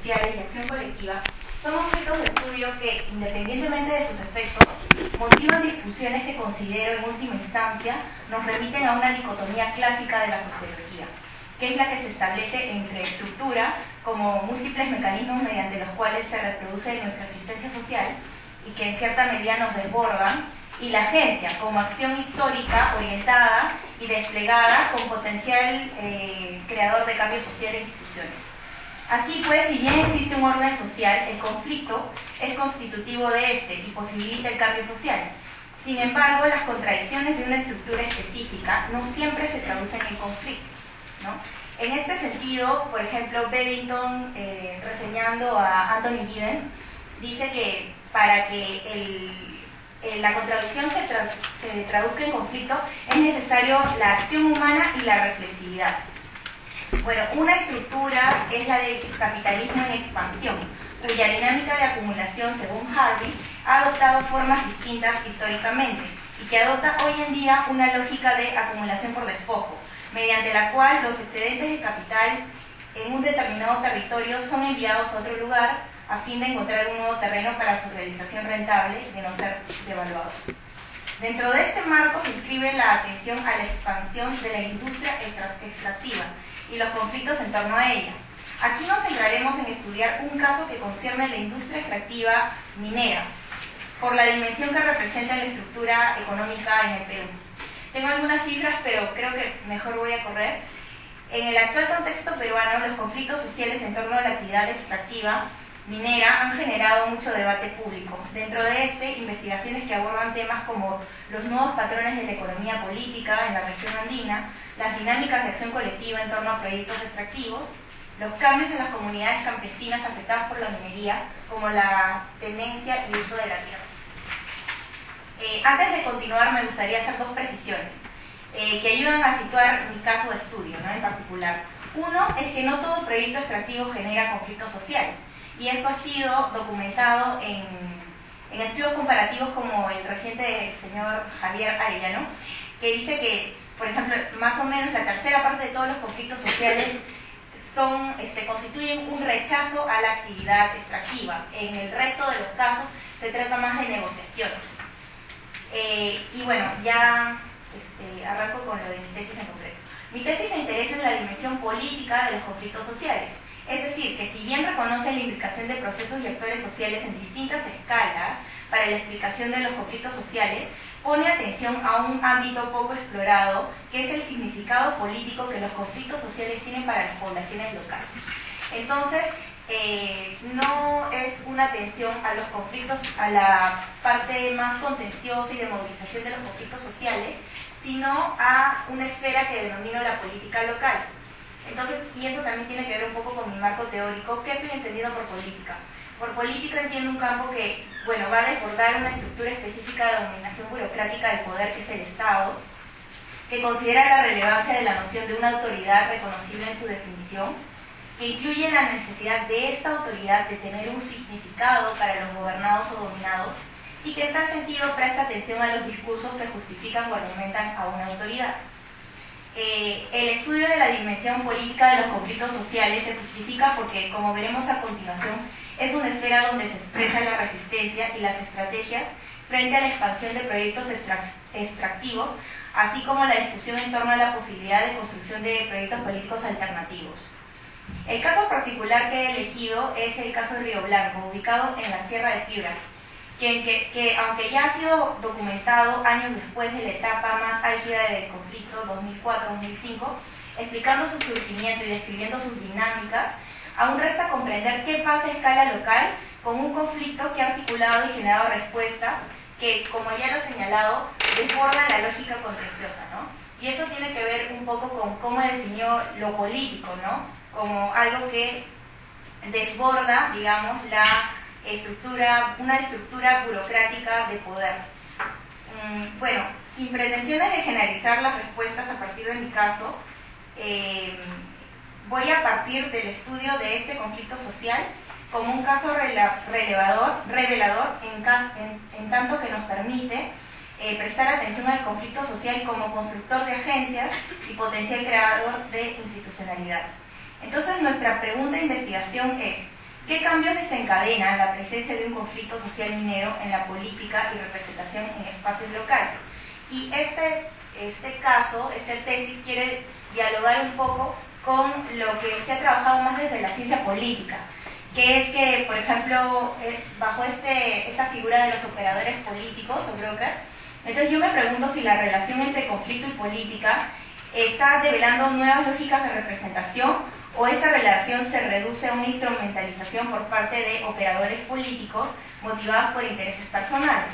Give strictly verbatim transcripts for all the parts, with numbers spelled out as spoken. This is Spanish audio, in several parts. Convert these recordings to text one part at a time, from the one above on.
sociales y acción colectiva son objetos de estudio que, independientemente de sus efectos, motivan discusiones que considero en última instancia nos remiten a una dicotomía clásica de la sociología, que es la que se establece entre estructura, como múltiples mecanismos mediante los cuales se reproduce nuestra existencia social y que en cierta medida nos desbordan, y la agencia, como acción histórica orientada y desplegada con potencial eh, creador de cambio social e instituciones. Así pues, si bien existe un orden social, el conflicto es constitutivo de este y posibilita el cambio social. Sin embargo, las contradicciones de una estructura específica no siempre se traducen en conflicto, ¿no? En este sentido, por ejemplo, Beddington, eh, reseñando a Anthony Giddens, dice que para que el, eh, la contradicción se, tra se traduzca en conflicto es necesario la acción humana y la reflexividad. Bueno, una estructura es la del capitalismo en expansión, cuya dinámica de acumulación, según Harvey, ha adoptado formas distintas históricamente y que adopta hoy en día una lógica de acumulación por despojo, mediante la cual los excedentes de capital en un determinado territorio son enviados a otro lugar a fin de encontrar un nuevo terreno para su realización rentable de no ser devaluados. Dentro de este marco se inscribe la atención a la expansión de la industria extractiva y los conflictos en torno a ella. Aquí nos centraremos en estudiar un caso que concierne la industria extractiva minera, por la dimensión que representa en la estructura económica en el Perú. Tengo algunas cifras, pero creo que mejor voy a correr. En el actual contexto peruano, los conflictos sociales en torno a la actividad extractiva minera han generado mucho debate público. Dentro de este, investigaciones que abordan temas como los nuevos patrones de la economía política en la región andina, las dinámicas de acción colectiva en torno a proyectos extractivos, los cambios en las comunidades campesinas afectadas por la minería, como la tenencia y uso de la tierra. Eh, antes de continuar, me gustaría hacer dos precisiones eh, que ayudan a situar mi caso de estudio, ¿no?, en particular. Uno es que no todo proyecto extractivo genera conflicto social, y esto ha sido documentado en, en estudios comparativos como el reciente del señor Javier Arellano, que dice que, por ejemplo, más o menos la tercera parte de todos los conflictos sociales son, este, constituyen un rechazo a la actividad extractiva. En el resto de los casos se trata más de negociaciones. Eh, y bueno, ya este, arranco con lo de mi tesis en concreto. Mi tesis se interesa en la dimensión política de los conflictos sociales. Es decir, que si bien reconoce la implicación de procesos y actores sociales en distintas escalas para la explicación de los conflictos sociales, pone atención a un ámbito poco explorado, que es el significado político que los conflictos sociales tienen para las poblaciones locales. Entonces, eh, no es una atención a los conflictos, a la parte más contenciosa y de movilización de los conflictos sociales, sino a una esfera que denomino la política local. Entonces, y eso también tiene que ver un poco con mi marco teórico. ¿Qué estoy entendiendo por política? Por política entiendo un campo que, bueno, va a desbordar una estructura específica de dominación burocrática del poder, que es el Estado, que considera la relevancia de la noción de una autoridad reconocible en su definición, que incluye la necesidad de esta autoridad de tener un significado para los gobernados o dominados, y que en tal sentido presta atención a los discursos que justifican o argumentan a una autoridad. Eh, el estudio de la dimensión política de los conflictos sociales se justifica porque, como veremos a continuación, es una esfera donde se expresa la resistencia y las estrategias frente a la expansión de proyectos extractivos, así como la discusión en torno a la posibilidad de construcción de proyectos políticos alternativos. El caso particular que he elegido es el caso de Río Blanco, ubicado en la Sierra de Piura, que, que, que aunque ya ha sido documentado años después de la etapa más álgida del conflicto, dos mil cuatro a dos mil cinco, explicando su surgimiento y describiendo sus dinámicas, aún resta comprender qué pasa a escala local con un conflicto que ha articulado y generado respuestas que, como ya lo he señalado, desbordan la lógica contenciosa, ¿no? Y eso tiene que ver un poco con cómo definió lo político, ¿no?, como algo que desborda, digamos, la estructura, una estructura burocrática de poder. Mm, bueno, sin pretensiones de generalizar las respuestas a partir de mi caso, eh, voy a partir del estudio de este conflicto social como un caso relevador, revelador, en, en, en tanto que nos permite eh, prestar atención al conflicto social como constructor de agencias y potencial creador de institucionalidad. Entonces, nuestra pregunta de investigación es: ¿Qué cambios desencadena la presencia de un conflicto social minero en la política y representación en espacios locales? Y este, este caso, esta tesis, quiere dialogar un poco con lo que se ha trabajado más desde la ciencia política, que es que, por ejemplo, bajo este, esta figura de los operadores políticos o brokers, entonces yo me pregunto si la relación entre conflicto y política está develando nuevas lógicas de representación, o esta relación se reduce a una instrumentalización por parte de operadores políticos motivados por intereses personales.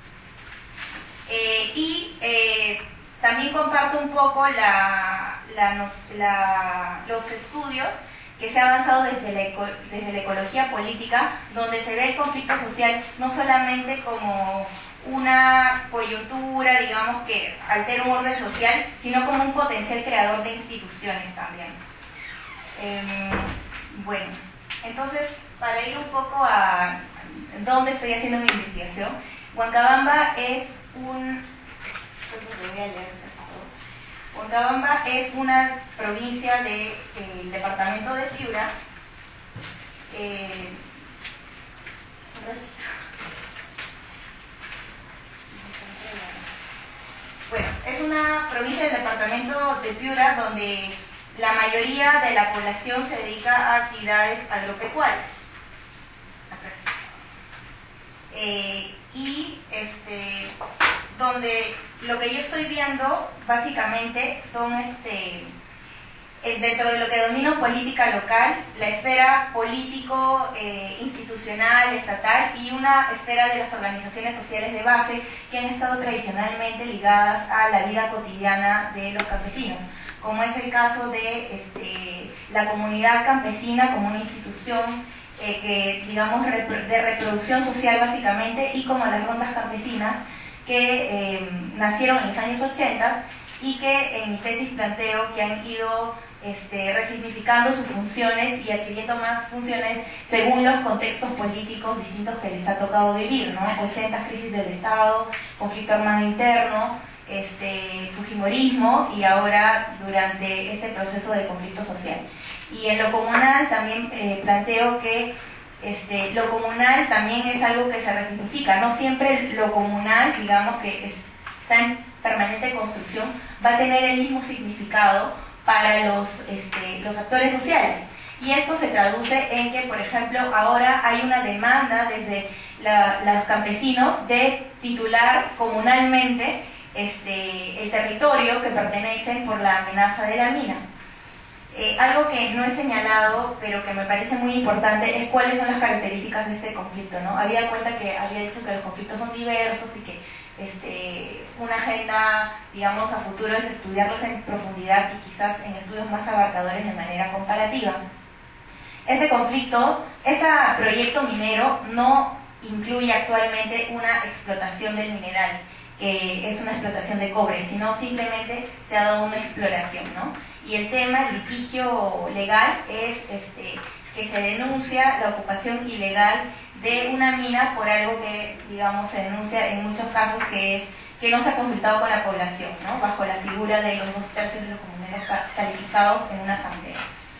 Eh, y eh, también comparto un poco la, la, la, los estudios que se ha avanzado desde la, eco, desde la ecología política, donde se ve el conflicto social no solamente como una coyuntura, digamos, que altera un orden social, sino como un potencial creador de instituciones también. Eh, bueno, entonces, para ir un poco a dónde estoy haciendo mi investigación, Huancabamba es un... voy a leer esto. Huancabamba es una provincia del de, departamento de Piura. Eh, bueno, es una provincia del departamento de Piura donde la mayoría de la población se dedica a actividades agropecuarias. Eh, y este, donde lo que yo estoy viendo básicamente son este, dentro de lo que domino política local, la esfera político, eh, institucional, estatal y una esfera de las organizaciones sociales de base que han estado tradicionalmente ligadas a la vida cotidiana de los campesinos, como es el caso de este, la comunidad campesina como una institución eh, que, digamos, de reproducción social básicamente, y como las rondas campesinas que eh, nacieron en los años ochenta y que en mi tesis planteo que han ido este, resignificando sus funciones y adquiriendo más funciones según los contextos políticos distintos que les ha tocado vivir, ¿no? ochenta, crisis del Estado, conflicto armado interno, este, fujimorismo y ahora durante este proceso de conflicto social. Y en lo comunal también eh, planteo que este, lo comunal también es algo que se resignifica, no siempre lo comunal, digamos que está en permanente construcción, va a tener el mismo significado para los, este, los actores sociales. Y esto se traduce en que, por ejemplo, ahora hay una demanda desde la, los campesinos de titular comunalmente este, el territorio que pertenecen por la amenaza de la mina. Eh, algo que no he señalado, pero que me parece muy importante, es cuáles son las características de este conflicto, ¿no? Había cuenta que había dicho que los conflictos son diversos y que este, una agenda, digamos, a futuro es estudiarlos en profundidad y quizás en estudios más abarcadores de manera comparativa. Ese conflicto, ese proyecto minero no incluye actualmente una explotación del mineral, que es una explotación de cobre, sino simplemente se ha dado una exploración, ¿no? Y el tema, el litigio legal, es este, que se denuncia la ocupación ilegal de una mina por algo que, digamos, se denuncia en muchos casos que es que no se ha consultado con la población, ¿no? Bajo la figura de los dos tercios de los comuneros calificados en una asamblea.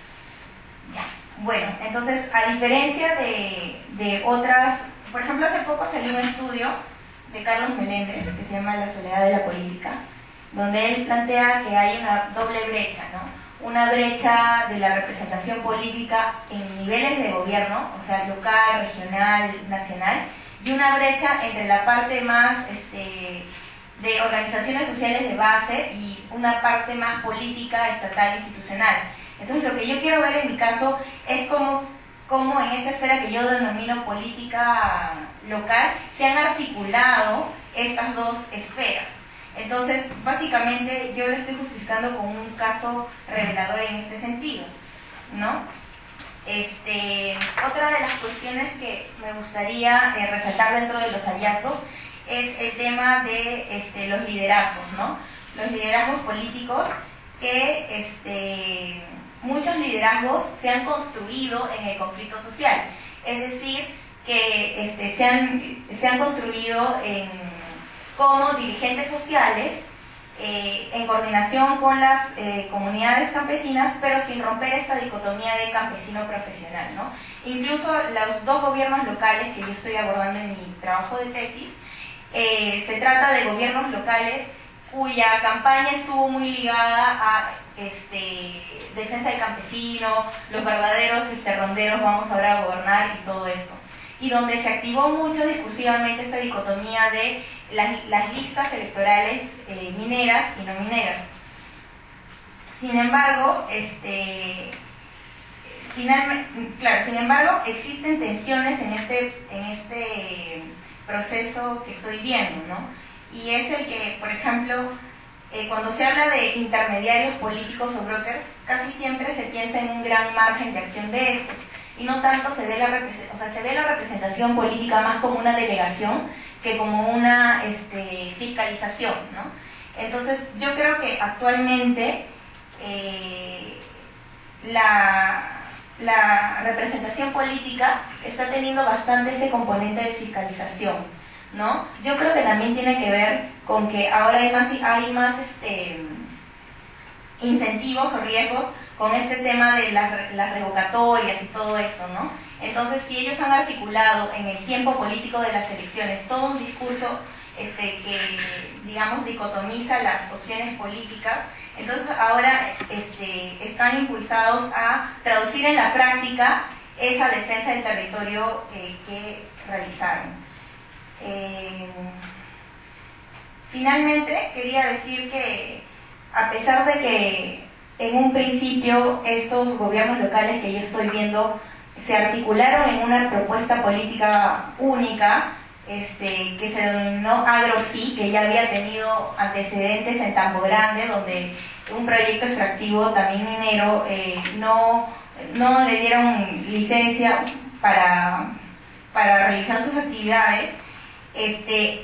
Ya. Bueno, entonces, a diferencia de, de otras, por ejemplo, hace poco salió un estudio de Carlos Melendres que se llama La soledad de la política, donde él plantea que hay una doble brecha, ¿no? Una brecha de la representación política en niveles de gobierno, o sea, local, regional, nacional, y una brecha entre la parte más este, de organizaciones sociales de base y una parte más política, estatal, institucional. Entonces, lo que yo quiero ver en mi caso es cómo, cómo en esta esfera que yo denomino política local se han articulado estas dos esferas. Entonces, básicamente, yo lo estoy justificando con un caso revelador en este sentido, ¿no? Este, otra de las cuestiones que me gustaría eh, resaltar dentro de los hallazgos es el tema de este, los liderazgos, ¿no? Los liderazgos políticos que este, muchos liderazgos se han construido en el conflicto social, es decir, que este, se, han, se han construido en como dirigentes sociales eh, en coordinación con las eh, comunidades campesinas, pero sin romper esta dicotomía de campesino profesional, ¿no? Incluso los dos gobiernos locales que yo estoy abordando en mi trabajo de tesis, eh, se trata de gobiernos locales cuya campaña estuvo muy ligada a este, defensa del campesino, los verdaderos este, ronderos vamos ahora a gobernar y todo esto. Y donde se activó mucho discursivamente esta dicotomía de las, las listas electorales eh, mineras y no mineras. Sin embargo, este, finalmente, claro, sin embargo, existen tensiones en este, en este proceso que estoy viendo, ¿no? Y es el que, por ejemplo, eh, cuando se habla de intermediarios políticos o brokers, casi siempre se piensa en un gran margen de acción de estos, y no tanto se ve la, o sea, se ve la representación política más como una delegación que como una este, fiscalización, ¿no? Entonces, yo creo que actualmente eh, la, la representación política está teniendo bastante ese componente de fiscalización, ¿no? Yo creo que también tiene que ver con que ahora hay más, hay más este, incentivos o riesgos con este tema de las, las revocatorias y todo eso, ¿no? Entonces, si ellos han articulado en el tiempo político de las elecciones todo un discurso este, que, digamos, dicotomiza las opciones políticas, entonces ahora este, están impulsados a traducir en la práctica esa defensa del territorio eh, que realizaron. Eh, finalmente, quería decir que a pesar de que en un principio estos gobiernos locales que yo estoy viendo se articularon en una propuesta política única, este, que se denominó AgroSí, que ya había tenido antecedentes en Tambo Grande, donde un proyecto extractivo también minero eh, no, no le dieron licencia para, para realizar sus actividades. Este,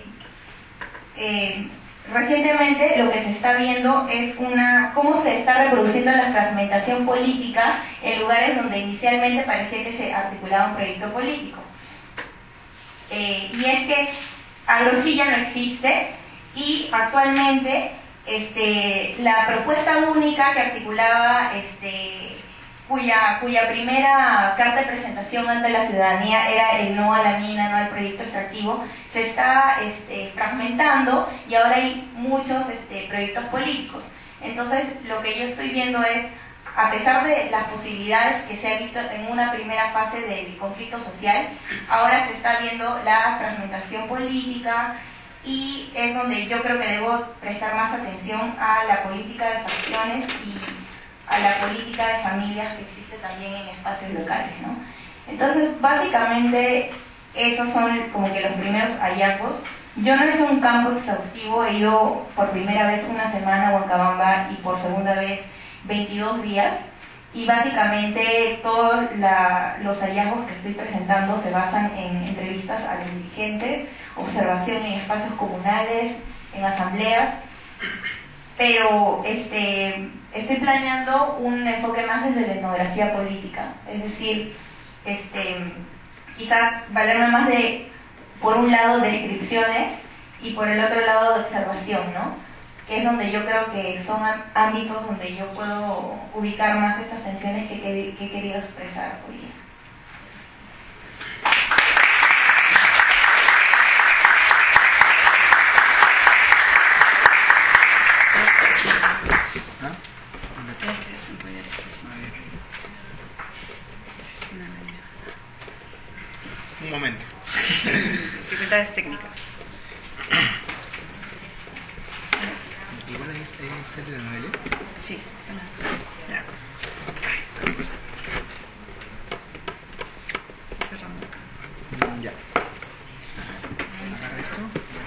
eh, recientemente lo que se está viendo es una cómo se está reproduciendo la fragmentación política en lugares donde inicialmente parecía que se articulaba un proyecto político. Eh, y es que AgroSí ya no existe y actualmente este, la propuesta única que articulaba este, Cuya, cuya primera carta de presentación ante la ciudadanía era el no a la mina, no al proyecto extractivo, se está este, fragmentando y ahora hay muchos este, proyectos políticos. Entonces, lo que yo estoy viendo es, a pesar de las posibilidades que se ha visto en una primera fase del conflicto social, ahora se está viendo la fragmentación política y es donde yo creo que debo prestar más atención a la política de facciones y a la política de familias que existe también en espacios locales, ¿no? Entonces, básicamente, esos son como que los primeros hallazgos. Yo no he hecho un campo exhaustivo, he ido por primera vez una semana a Huancabamba y por segunda vez veintidós días, y básicamente todos la, los hallazgos que estoy presentando se basan en entrevistas a los dirigentes, observación en espacios comunales, en asambleas, pero este, estoy planeando un enfoque más desde la etnografía política, es decir, este, quizás valerme más de, por un lado, de descripciones y por el otro lado de observación, ¿no? Que es donde yo creo que son ámbitos donde yo puedo ubicar más estas tensiones que, que, que he querido expresar hoy día. Un momento. Dificultades técnicas. ¿Igual ahí está el de la novela? Sí, está mal. Ya. Cerramos. Ya. Agarra esto.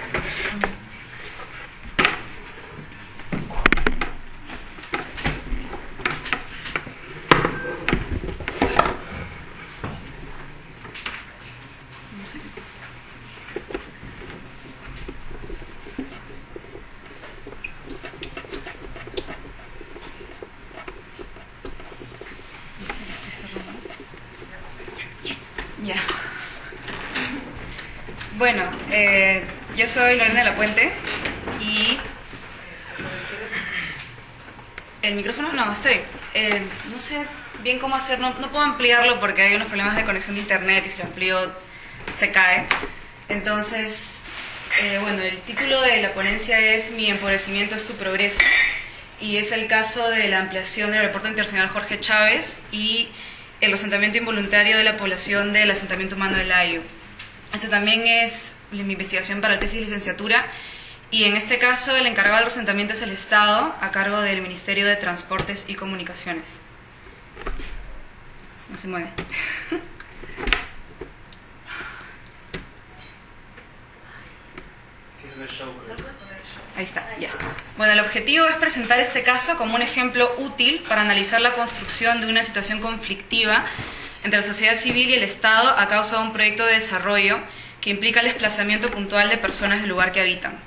Ya. Bueno, eh, yo soy Lorena de la Puente y ¿El micrófono? No, está bien. Eh, no sé bien cómo hacer, no, no puedo ampliarlo porque hay unos problemas de conexión de internet y si lo amplío se cae. Entonces, eh, bueno, el título de la ponencia es Mi empobrecimiento es tu progreso, y es el caso de la ampliación del aeropuerto internacional Jorge Chávez y el asentamiento involuntario de la población del asentamiento humano del Ayu. Esto también es mi investigación para la tesis de licenciatura, y en este caso el encargado del asentamiento es el Estado, a cargo del Ministerio de Transportes y Comunicaciones. No se mueve. Ahí está, ya. Bueno, el objetivo es presentar este caso como un ejemplo útil para analizar la construcción de una situación conflictiva entre la sociedad civil y el Estado a causa de un proyecto de desarrollo que implica el desplazamiento puntual de personas del lugar que habitan.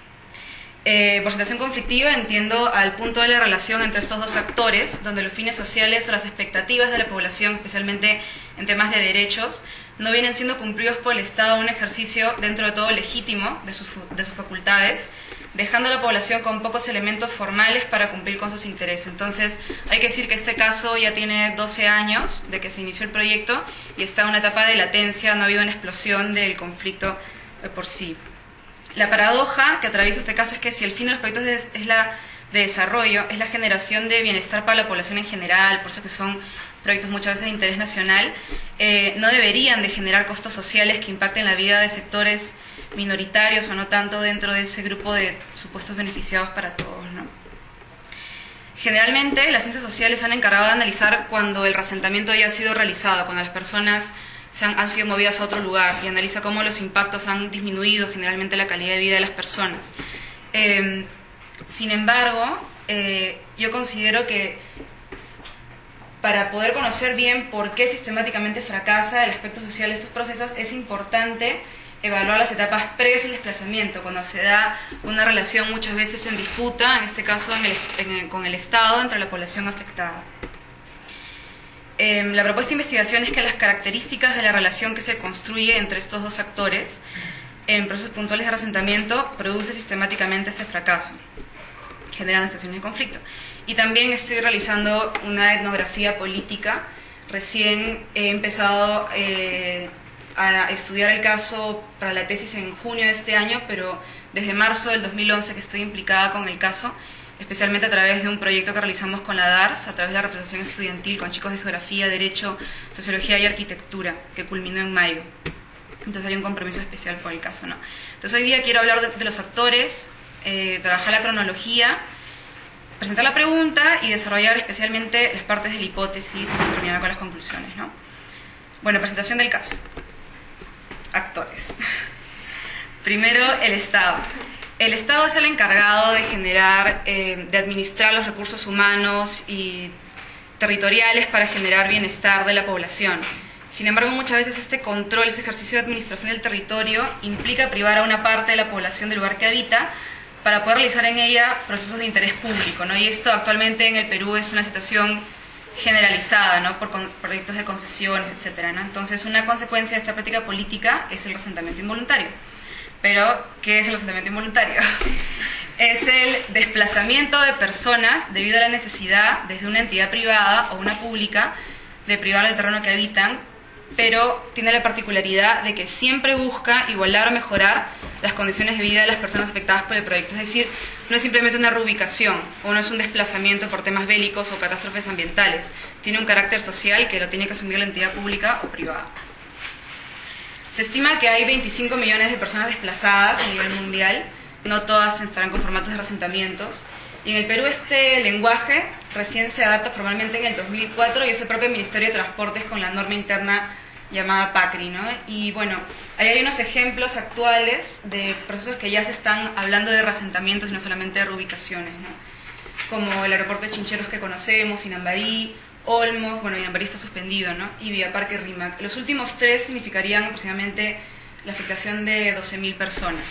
Eh, por situación conflictiva entiendo al punto de la relación entre estos dos actores, donde los fines sociales o las expectativas de la población, especialmente en temas de derechos, no vienen siendo cumplidos por el Estado en un ejercicio dentro de todo legítimo de sus, de sus facultades, dejando a la población con pocos elementos formales para cumplir con sus intereses. Entonces, hay que decir que este caso ya tiene doce años de que se inició el proyecto y está en una etapa de latencia, no ha habido una explosión del conflicto por sí. La paradoja que atraviesa este caso es que si el fin de los proyectos es, es la de desarrollo, es la generación de bienestar para la población en general, por eso que son proyectos muchas veces de interés nacional, eh, no deberían de generar costos sociales que impacten la vida de sectores minoritarios o no tanto dentro de ese grupo de supuestos beneficiados para todos, ¿no? Generalmente las ciencias sociales se han encargado de analizar cuando el reasentamiento ya ha sido realizado, cuando las personas se han, han sido movidas a otro lugar, y analiza cómo los impactos han disminuido generalmente la calidad de vida de las personas. Eh, sin embargo, eh, yo considero que para poder conocer bien por qué sistemáticamente fracasa el aspecto social de estos procesos, es importante evaluar las etapas previas al desplazamiento, cuando se da una relación muchas veces en disputa, en este caso en el, en el, con el Estado, entre la población afectada. Eh, la propuesta de investigación es que las características de la relación que se construye entre estos dos actores en procesos puntuales de reasentamiento produce sistemáticamente este fracaso, generando situaciones de conflicto. Y también estoy realizando una etnografía política. Recién he empezado eh, a estudiar el caso para la tesis en junio de este año, pero desde marzo del dos mil once que estoy implicada con el caso, especialmente a través de un proyecto que realizamos con la D A R S, a través de la representación estudiantil con chicos de Geografía, Derecho, Sociología y Arquitectura, que culminó en mayo. Entonces hay un compromiso especial por el caso, ¿no? Entonces hoy día quiero hablar de, de los actores, eh, trabajar la cronología, presentar la pregunta y desarrollar especialmente las partes de la hipótesis y terminar con las conclusiones, ¿no? Bueno, presentación del caso. Actores. Primero, el Estado. El Estado es el encargado de generar, eh, de administrar los recursos humanos y territoriales para generar bienestar de la población. Sin embargo, muchas veces este control, este ejercicio de administración del territorio implica privar a una parte de la población del lugar que habita para poder realizar en ella procesos de interés público, ¿no? Y esto actualmente en el Perú es una situación generalizada, ¿no? Por con, proyectos de concesiones, etcétera, ¿no? Entonces, una consecuencia de esta práctica política es el asentamiento involuntario. Pero, ¿qué es el asentamiento involuntario? Es el desplazamiento de personas debido a la necesidad, desde una entidad privada o una pública, de privar el terreno que habitan, pero tiene la particularidad de que siempre busca igualar o mejorar las condiciones de vida de las personas afectadas por el proyecto. Es decir, no es simplemente una reubicación o no es un desplazamiento por temas bélicos o catástrofes ambientales. Tiene un carácter social que lo tiene que asumir la entidad pública o privada. Se estima que hay veinticinco millones de personas desplazadas a nivel mundial, no todas estarán con formatos de reasentamientos, y en el Perú este lenguaje recién se adapta formalmente en el dos mil cuatro y es el propio Ministerio de Transportes con la norma interna llamada PACRI, ¿no? Y bueno, ahí hay unos ejemplos actuales de procesos que ya se están hablando de reasentamientos y no solamente de reubicaciones, ¿no? Como el aeropuerto de Chincheros que conocemos, Inambarí, Olmos, bueno, Inambarí está suspendido, ¿no? Y Vía Parque Rímac. Los últimos tres significarían aproximadamente la afectación de doce mil personas.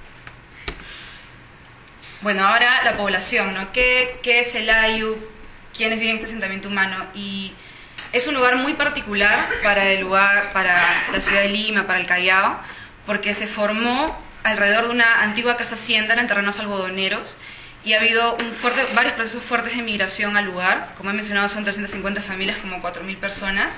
Bueno, ahora la población, ¿no? ¿Qué, qué es el Ayu? ¿Quiénes viven en este asentamiento humano? Y es un lugar muy particular para el lugar, para la ciudad de Lima, para el Callao, porque se formó alrededor de una antigua casa hacienda en terrenos algodoneros y ha habido un fuerte, varios procesos fuertes de migración al lugar. Como he mencionado, son trescientas cincuenta familias, como cuatro mil personas,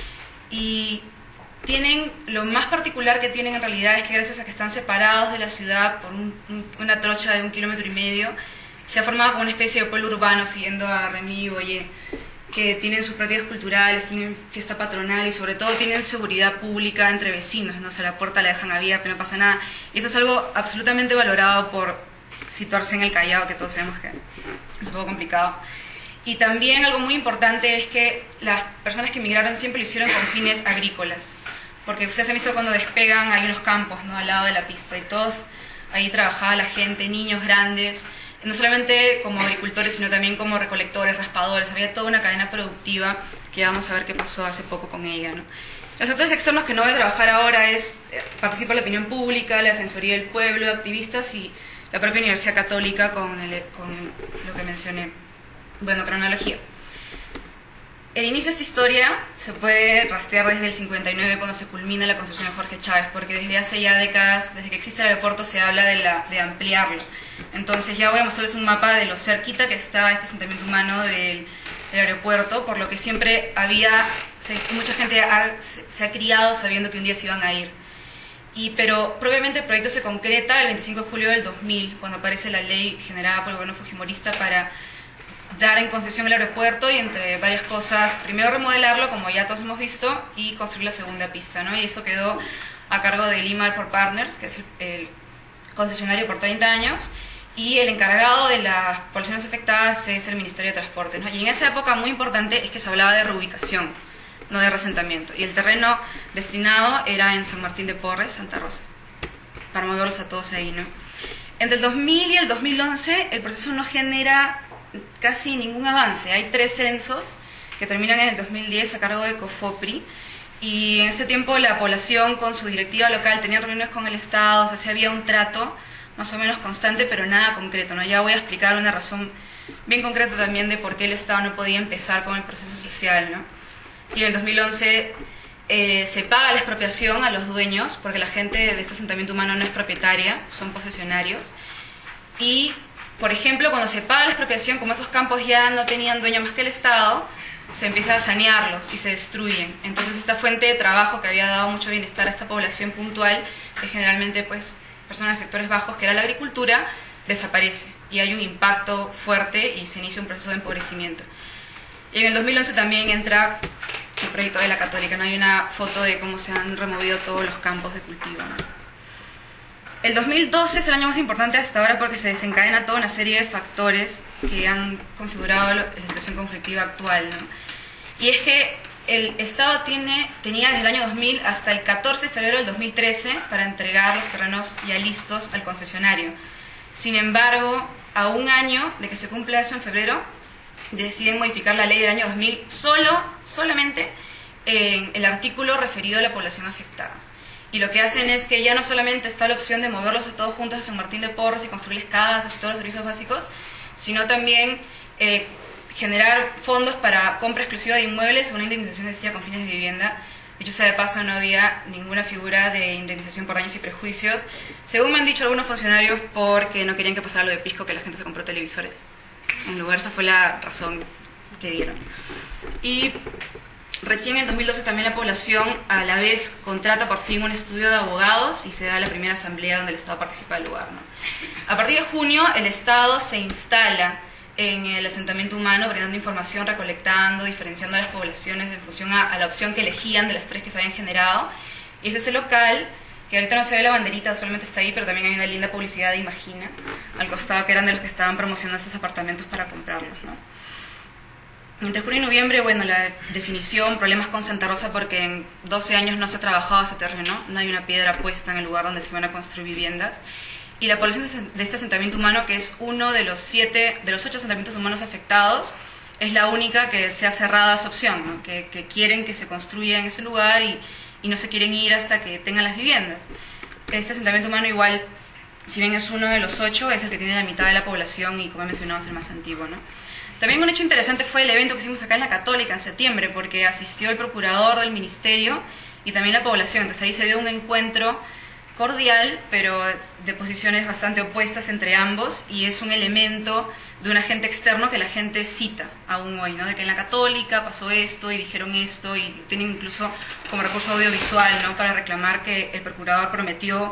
y tienen, lo más particular que tienen en realidad es que gracias a que están separados de la ciudad por un, un, una trocha de un kilómetro y medio, se ha formado como una especie de pueblo urbano, siguiendo a Remy Boyer, que tienen sus prácticas culturales, tienen fiesta patronal y sobre todo tienen seguridad pública entre vecinos, ¿no? O sea, la puerta la dejan abierta, no pasa nada. Y eso es algo absolutamente valorado por situarse en el Callao, que todos sabemos que es un poco complicado. Y también algo muy importante es que las personas que emigraron siempre lo hicieron con fines agrícolas, porque ustedes han visto cuando despegan hay unos campos, ¿no?, al lado de la pista, y todos ahí trabajaba la gente, niños, grandes, no solamente como agricultores, sino también como recolectores, raspadores. Había toda una cadena productiva que ya vamos a ver qué pasó hace poco con ella, ¿no? Los actores externos que no voy a trabajar ahora es, eh, participa la opinión pública, la Defensoría del Pueblo, activistas y la propia Universidad Católica con, el, con lo que mencioné. Bueno, cronología. El inicio de esta historia se puede rastrear desde el cincuenta y nueve, cuando se culmina la construcción de Jorge Chávez, porque desde hace ya décadas, desde que existe el aeropuerto, se habla de, la, de ampliarlo. Entonces ya voy a mostrarles un mapa de lo cerquita que está este asentamiento humano del, del aeropuerto, por lo que siempre había, se, mucha gente ha, se, se ha criado sabiendo que un día se iban a ir. Y, pero propiamente el proyecto se concreta el veinticinco de julio del dos mil, cuando aparece la ley generada por el gobierno fujimorista para dar en concesión el aeropuerto y, entre varias cosas, primero remodelarlo, como ya todos hemos visto, y construir la segunda pista, ¿no? Y eso quedó a cargo de Lima Airport Partners, que es el, el concesionario por treinta años, y el encargado de las poblaciones afectadas es el Ministerio de Transporte, ¿no? Y en esa época, muy importante, es que se hablaba de reubicación, no de resentamiento, y el terreno destinado era en San Martín de Porres, Santa Rosa, para moverlos a todos ahí, ¿no? Entre el dos mil y el dos mil once el proceso no genera casi ningún avance. Hay tres censos que terminan en el dos mil diez a cargo de COFOPRI, y en ese tiempo la población con su directiva local tenía reuniones con el Estado, o sea, sí había un trato más o menos constante, pero nada concreto, ¿no? Ya voy a explicar una razón bien concreta también de por qué el Estado no podía empezar con el proceso social, ¿no? Y en el dos mil once eh, se paga la expropiación a los dueños, porque la gente de este asentamiento humano no es propietaria, son posesionarios. Y, por ejemplo, cuando se paga la expropiación, como esos campos ya no tenían dueño más que el Estado, se empieza a sanearlos y se destruyen. Entonces esta fuente de trabajo que había dado mucho bienestar a esta población puntual, que generalmente pues personas de sectores bajos, que era la agricultura, desaparece. Y hay un impacto fuerte y se inicia un proceso de empobrecimiento. Y en el dos mil once también entra el proyecto de la Católica, ¿no? Hay una foto de cómo se han removido todos los campos de cultivo, ¿no? El dos mil doce es el año más importante hasta ahora porque se desencadena toda una serie de factores que han configurado la situación conflictiva actual, ¿no? Y es que el Estado tiene, tenía desde el año dos mil hasta el catorce de febrero del dos mil trece para entregar los terrenos ya listos al concesionario. Sin embargo, a un año de que se cumpla eso en febrero, deciden modificar la ley del año dos mil solo, solamente en el artículo referido a la población afectada. Y lo que hacen es que ya no solamente está la opción de moverlos a todos juntos a San Martín de Porres y construirles casas y todos los servicios básicos, sino también eh, generar fondos para compra exclusiva de inmuebles o una indemnización existida con fines de vivienda. Dicho sea de paso, no había ninguna figura de indemnización por daños y perjuicios, según me han dicho algunos funcionarios, porque no querían que pasara lo de Pisco, que la gente se compró televisores. En lugar, esa fue la razón que dieron. Y recién en dos mil doce también la población a la vez contrata por fin un estudio de abogados y se da la primera asamblea donde el Estado participa del lugar, ¿no? A partir de junio el Estado se instala en el asentamiento humano brindando información, recolectando, diferenciando a las poblaciones en función a, a la opción que elegían de las tres que se habían generado. Y ese es el local, que ahorita no se ve la banderita, solamente está ahí, pero también hay una linda publicidad de Imagina al costado, que eran de los que estaban promocionando estos apartamentos para comprarlos, ¿no? Entre junio y noviembre, bueno, la definición, problemas con Santa Rosa porque en doce años no se ha trabajado ese terreno, no hay una piedra puesta en el lugar donde se van a construir viviendas. Y la población de este asentamiento humano, que es uno de los siete, de los ocho asentamientos humanos afectados, es la única que se ha cerrado a esa opción, ¿no? que, que quieren que se construya en ese lugar y, y no se quieren ir hasta que tengan las viviendas. Este asentamiento humano igual, si bien es uno de los ocho, es el que tiene la mitad de la población y, como he mencionado, es el más antiguo, ¿no? También un hecho interesante fue el evento que hicimos acá en la Católica en septiembre, porque asistió el procurador del ministerio y también la población. Entonces ahí se dio un encuentro cordial, pero de posiciones bastante opuestas entre ambos, y es un elemento de un agente externo que la gente cita aún hoy, ¿no? De que en la Católica pasó esto y dijeron esto, y tienen incluso como recurso audiovisual, ¿no? Para reclamar que el procurador prometió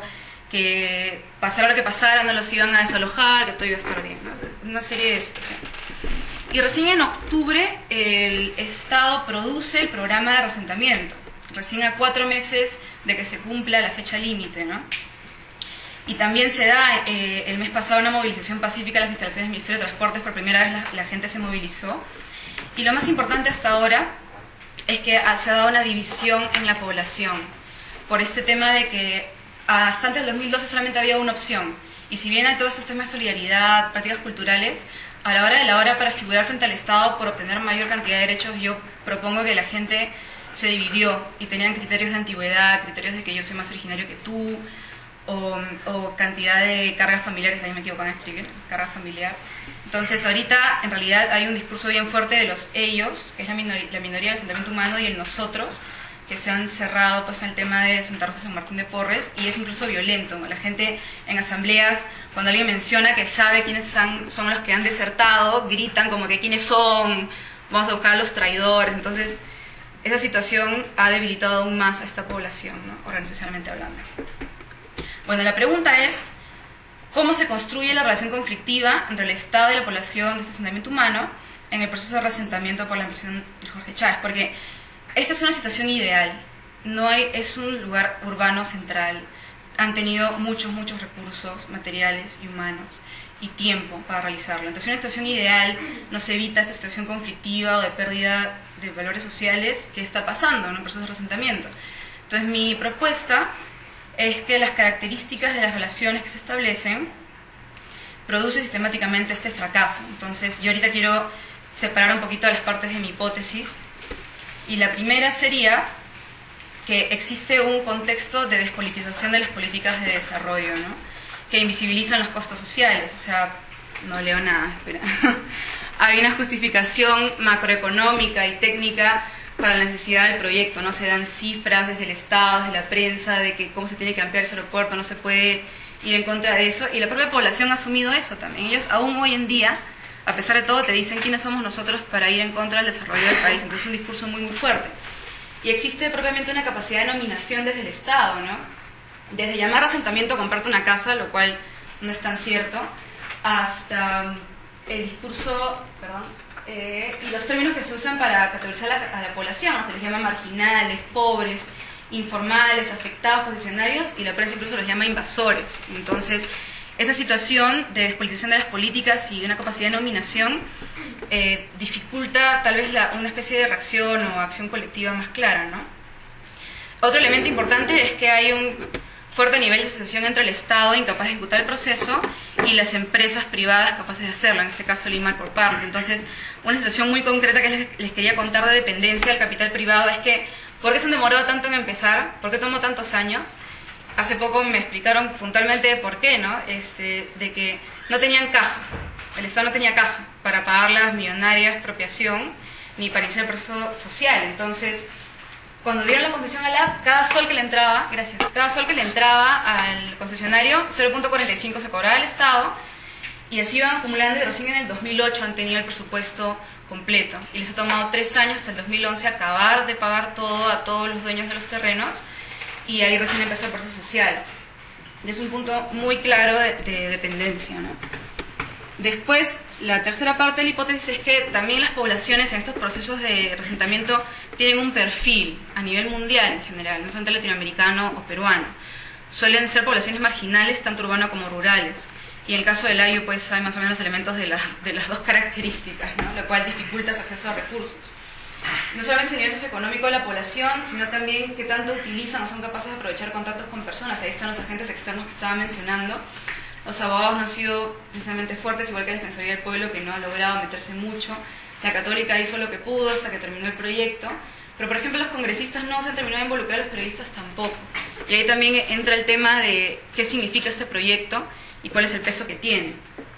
que pasara lo que pasara, no los iban a desalojar, que todo iba a estar bien, ¿no? Una serie de situaciones. Y recién en octubre el Estado produce el programa de reasentamiento, recién a cuatro meses de que se cumpla la fecha límite, ¿no? Y también se da eh, el mes pasado una movilización pacífica en las instalaciones del Ministerio de Transportes. Por primera vez la, la gente se movilizó. Y lo más importante hasta ahora es que se ha dado una división en la población por este tema de que hasta antes del dos mil doce solamente había una opción. Y si bien hay todos estos temas de solidaridad, prácticas culturales, a la hora de la hora, para figurar frente al Estado por obtener mayor cantidad de derechos, yo propongo que la gente se dividió y tenían criterios de antigüedad, criterios de que yo soy más originario que tú, o, o cantidad de cargas familiares, ahí me equivoco en escribir, carga familiar. Entonces ahorita en realidad hay un discurso bien fuerte de los ellos, que es la, minori la minoría del asentamiento humano, y el nosotros, que se han cerrado pues en el tema de Santa Rosa de San Martín de Porres, y es incluso violento, ¿no? La gente en asambleas, cuando alguien menciona que sabe quiénes han, son los que han desertado, gritan como que quiénes son, vamos a buscar a los traidores. Entonces esa situación ha debilitado aún más a esta población, ¿no? Organizacionalmente hablando. Bueno, la pregunta es, ¿cómo se construye la relación conflictiva entre el Estado y la población de este asentamiento humano en el proceso de reasentamiento por la ambición de Jorge Chávez? Porque esta es una situación ideal, no hay, es un lugar urbano central, han tenido muchos, muchos recursos materiales y humanos y tiempo para realizarlo. Entonces una situación ideal nos evita esta situación conflictiva o de pérdida de valores sociales que está pasando en un proceso de reasentamiento. Entonces mi propuesta es que las características de las relaciones que se establecen producen sistemáticamente este fracaso. Entonces yo ahorita quiero separar un poquito las partes de mi hipótesis, y la primera sería que existe un contexto de despolitización de las políticas de desarrollo, ¿no? Que invisibilizan los costos sociales. O sea, no leo nada, espera. Hay una justificación macroeconómica y técnica para la necesidad del proyecto, ¿no? Se dan cifras desde el Estado, desde la prensa, de que cómo se tiene que ampliar ese aeropuerto, no se puede ir en contra de eso, y la propia población ha asumido eso también. Ellos aún hoy en día, a pesar de todo, te dicen quiénes somos nosotros para ir en contra del desarrollo del país. Entonces es un discurso muy, muy fuerte. Y existe propiamente una capacidad de nominación desde el Estado, ¿no? Desde llamar asentamiento a comprarte una casa, lo cual no es tan cierto, hasta el discurso, perdón, eh, y los términos que se usan para categorizar a la, a la población, se les llama marginales, pobres, informales, afectados, posicionarios, y la prensa incluso los llama invasores. Entonces esa situación de despolitización de las políticas y una capacidad de nominación eh, dificulta tal vez la, una especie de reacción o acción colectiva más clara, ¿no? Otro elemento importante es que hay un fuerte nivel de asociación entre el Estado incapaz de ejecutar el proceso y las empresas privadas capaces de hacerlo, en este caso Limar por parte. Entonces, una situación muy concreta que les, les quería contar de dependencia del capital privado es que, ¿por qué se han demorado tanto en empezar? ¿Por qué tomó tantos años? Hace poco me explicaron puntualmente de por qué, ¿no? Este, de que no tenían caja, el Estado no tenía caja para pagar las millonarias expropiación ni para iniciar el proceso social. Entonces, cuando dieron la concesión a la A P, cada sol que le entraba, gracias, cada sol que le entraba al concesionario, cero punto cuarenta y cinco se cobraba al Estado, y así iban acumulando, y recién en el dos mil ocho han tenido el presupuesto completo. Y les ha tomado tres años, hasta el dos mil once, acabar de pagar todo a todos los dueños de los terrenos, y ahí recién empezó el proceso social. Y es un punto muy claro de, de dependencia, ¿no? Después, la tercera parte de la hipótesis es que también las poblaciones en estos procesos de reasentamiento tienen un perfil a nivel mundial en general, no solamente latinoamericano o peruano. Suelen ser poblaciones marginales, tanto urbanas como rurales. Y en el caso del Ayu, pues hay más o menos elementos de, la, de las dos características, ¿no? Lo cual dificulta su acceso a recursos. No solamente el nivel socioeconómico de la población, sino también qué tanto utilizan o son capaces de aprovechar contactos con personas. Ahí están los agentes externos que estaba mencionando. Los abogados no han sido precisamente fuertes, igual que la Defensoría del Pueblo, que no ha logrado meterse mucho. La Católica hizo lo que pudo hasta que terminó el proyecto. Pero, por ejemplo, los congresistas no se han terminado de involucrar, los periodistas tampoco. Y ahí también entra el tema de qué significa este proyecto y cuál es el peso que tiene.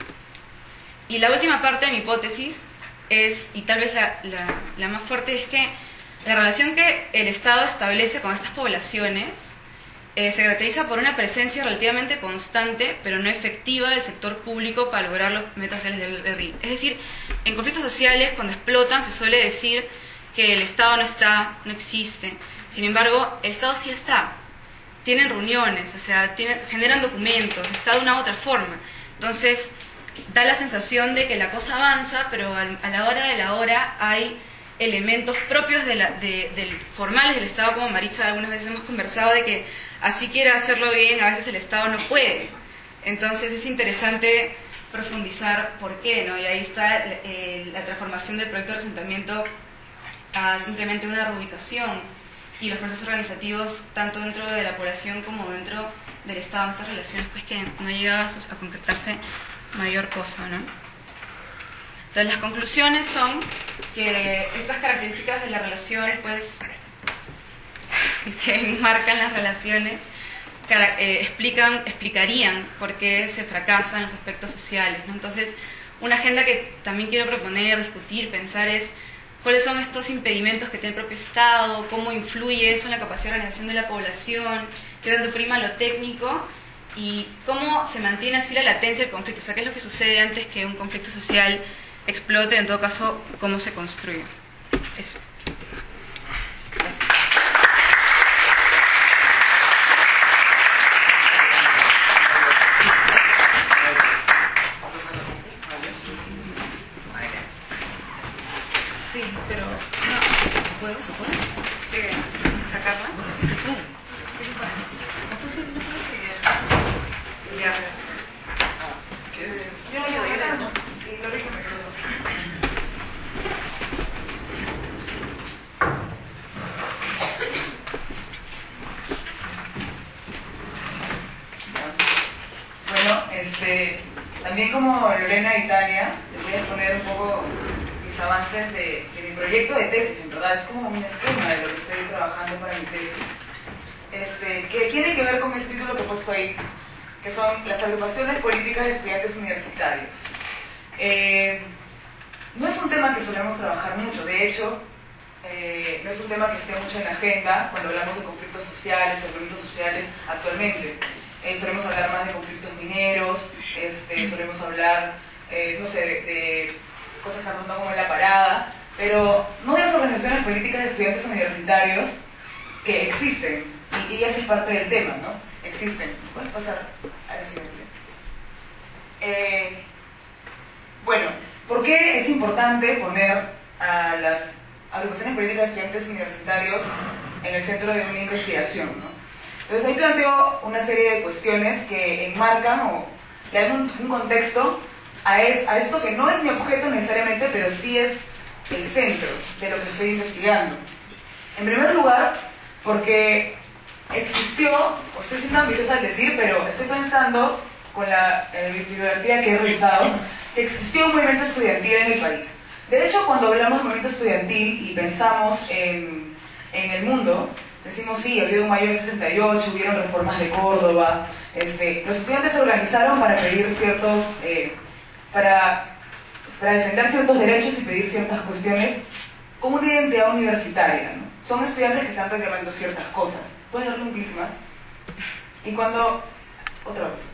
Y la última parte de mi hipótesis es, y tal vez la, la, la más fuerte, es que la relación que el Estado establece con estas poblaciones eh, se caracteriza por una presencia relativamente constante, pero no efectiva, del sector público para lograr los metas sociales del R I. Es decir, en conflictos sociales, cuando explotan, se suele decir que el Estado no está, no existe. Sin embargo, el Estado sí está. Tienen reuniones, o sea, tienen, generan documentos, está de una u otra forma. Entonces, da la sensación de que la cosa avanza, pero a la hora de la hora hay elementos propios de la, de, de, formales del Estado, como Maritza algunas veces hemos conversado, de que así quiera hacerlo bien, a veces el Estado no puede. Entonces es interesante profundizar por qué, ¿no? Y ahí está eh, la transformación del proyecto de asentamiento a simplemente una reubicación, y los procesos organizativos tanto dentro de la población como dentro del Estado, en estas relaciones pues que no llegaba a, a concretarse mayor cosa, ¿no? Entonces las conclusiones son que estas características de la relación pues que enmarcan las relaciones cara, eh, explican, explicarían por qué se fracasan los aspectos sociales, ¿no? Entonces una agenda que también quiero proponer, discutir, pensar es cuáles son estos impedimentos que tiene el propio Estado, cómo influye eso en la capacidad de organización de la población, qué tanto prima lo técnico y cómo se mantiene así la latencia del conflicto. O sea, qué es lo que sucede antes que un conflicto social explote, en todo caso, cómo se construye. Eso. Gracias. Sí, pero no, ¿puedo? ¿Se puede? ¿Qué? ¿Sacarla? Sí se puede. Sí se puede. No puede ser, no puede ser. Ya. ¿Qué es? Yo, yo, yo. Y lo rico me quedo. Bueno, este, también como Lorena y Tania, les voy a poner un poco mis avances de, de mi proyecto de tesis. En verdad es como un esquema de lo que estoy trabajando para mi tesis, este, que tiene que ver con este título que he puesto ahí, que son las agrupaciones políticas de estudiantes universitarios. Eh, no es un tema que solemos trabajar mucho, de hecho, eh, no es un tema que esté mucho en la agenda cuando hablamos de conflictos sociales o conflictos sociales actualmente. Eh, solemos hablar más de conflictos mineros, este, solemos hablar, eh, no sé, de, de cosas que están como en la parada, pero no de las organizaciones políticas de estudiantes universitarios que existen, y, y esa es parte del tema, ¿no? Existen. ¿Puedes pasar a la siguiente? Eh, bueno, ¿por qué es importante poner a las agrupaciones políticas de estudiantes universitarios en el centro de una investigación, ¿no? Entonces ahí planteo una serie de cuestiones que enmarcan o le dan un, un contexto a, es, a esto que no es mi objeto necesariamente, pero sí es el centro de lo que estoy investigando. En primer lugar, porque existió, o estoy siendo ambiciosa al decir, pero estoy pensando con la eh, bibliografía que he revisado, que existió un movimiento estudiantil en el país. De hecho, cuando hablamos de movimiento estudiantil y pensamos en, en el mundo, decimos sí, había un mayo de sesenta y ocho, hubieron reformas de Córdoba, este, los estudiantes se organizaron para pedir ciertos, eh, para, para defender ciertos derechos y pedir ciertas cuestiones con una identidad universitaria, ¿no? Son estudiantes que están reclamando ciertas cosas. ¿Puedes darle un clic más? Y cuando, otra vez.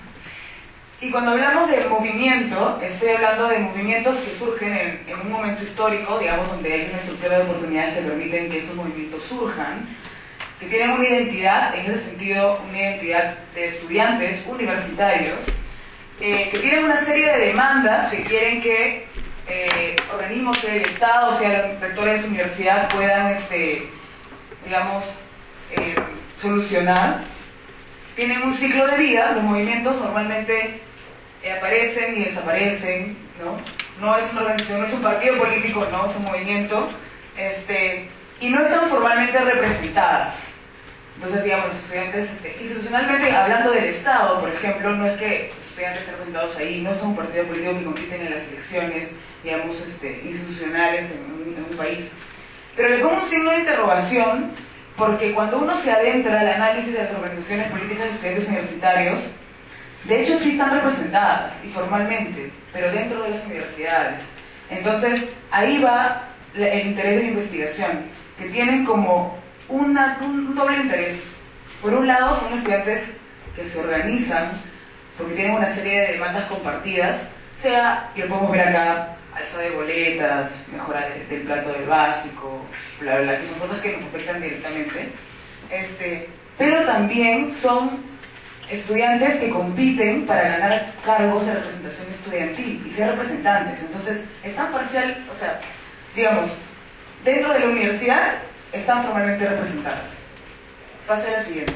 Y cuando hablamos de movimiento, estoy hablando de movimientos que surgen en, en un momento histórico, digamos, donde hay una estructura de oportunidades que permiten que esos movimientos surjan, que tienen una identidad, en ese sentido, una identidad de estudiantes universitarios, eh, que tienen una serie de demandas que quieren que eh, organismos del Estado, o sea, los rectores de su universidad, puedan, este, digamos, eh, solucionar. Tienen un ciclo de vida, los movimientos normalmente eh, aparecen y desaparecen, ¿no? No es una organización, no es un partido político, no, es un movimiento, este, y no están formalmente representadas. Entonces, digamos, los estudiantes, este, institucionalmente, hablando del Estado, por ejemplo, no es que los estudiantes estén representados ahí, no son un partido político que compiten en las elecciones, digamos, este, institucionales en un, en un país. Pero le pongo un signo de interrogación, porque cuando uno se adentra al análisis de las organizaciones políticas de estudiantes universitarios, de hecho sí están representadas, y formalmente, pero dentro de las universidades. Entonces, ahí va el interés de la investigación, que tienen como una, un doble interés. Por un lado, son estudiantes que se organizan porque tienen una serie de demandas compartidas, sea, y lo podemos ver acá, alza de boletas, mejora de, del plato del básico, bla, bla, que son cosas que nos afectan directamente. Este, pero también son estudiantes que compiten para ganar cargos de representación estudiantil y ser representantes. Entonces, están parcial, o sea, digamos, dentro de la universidad están formalmente representadas. Pase a la siguiente.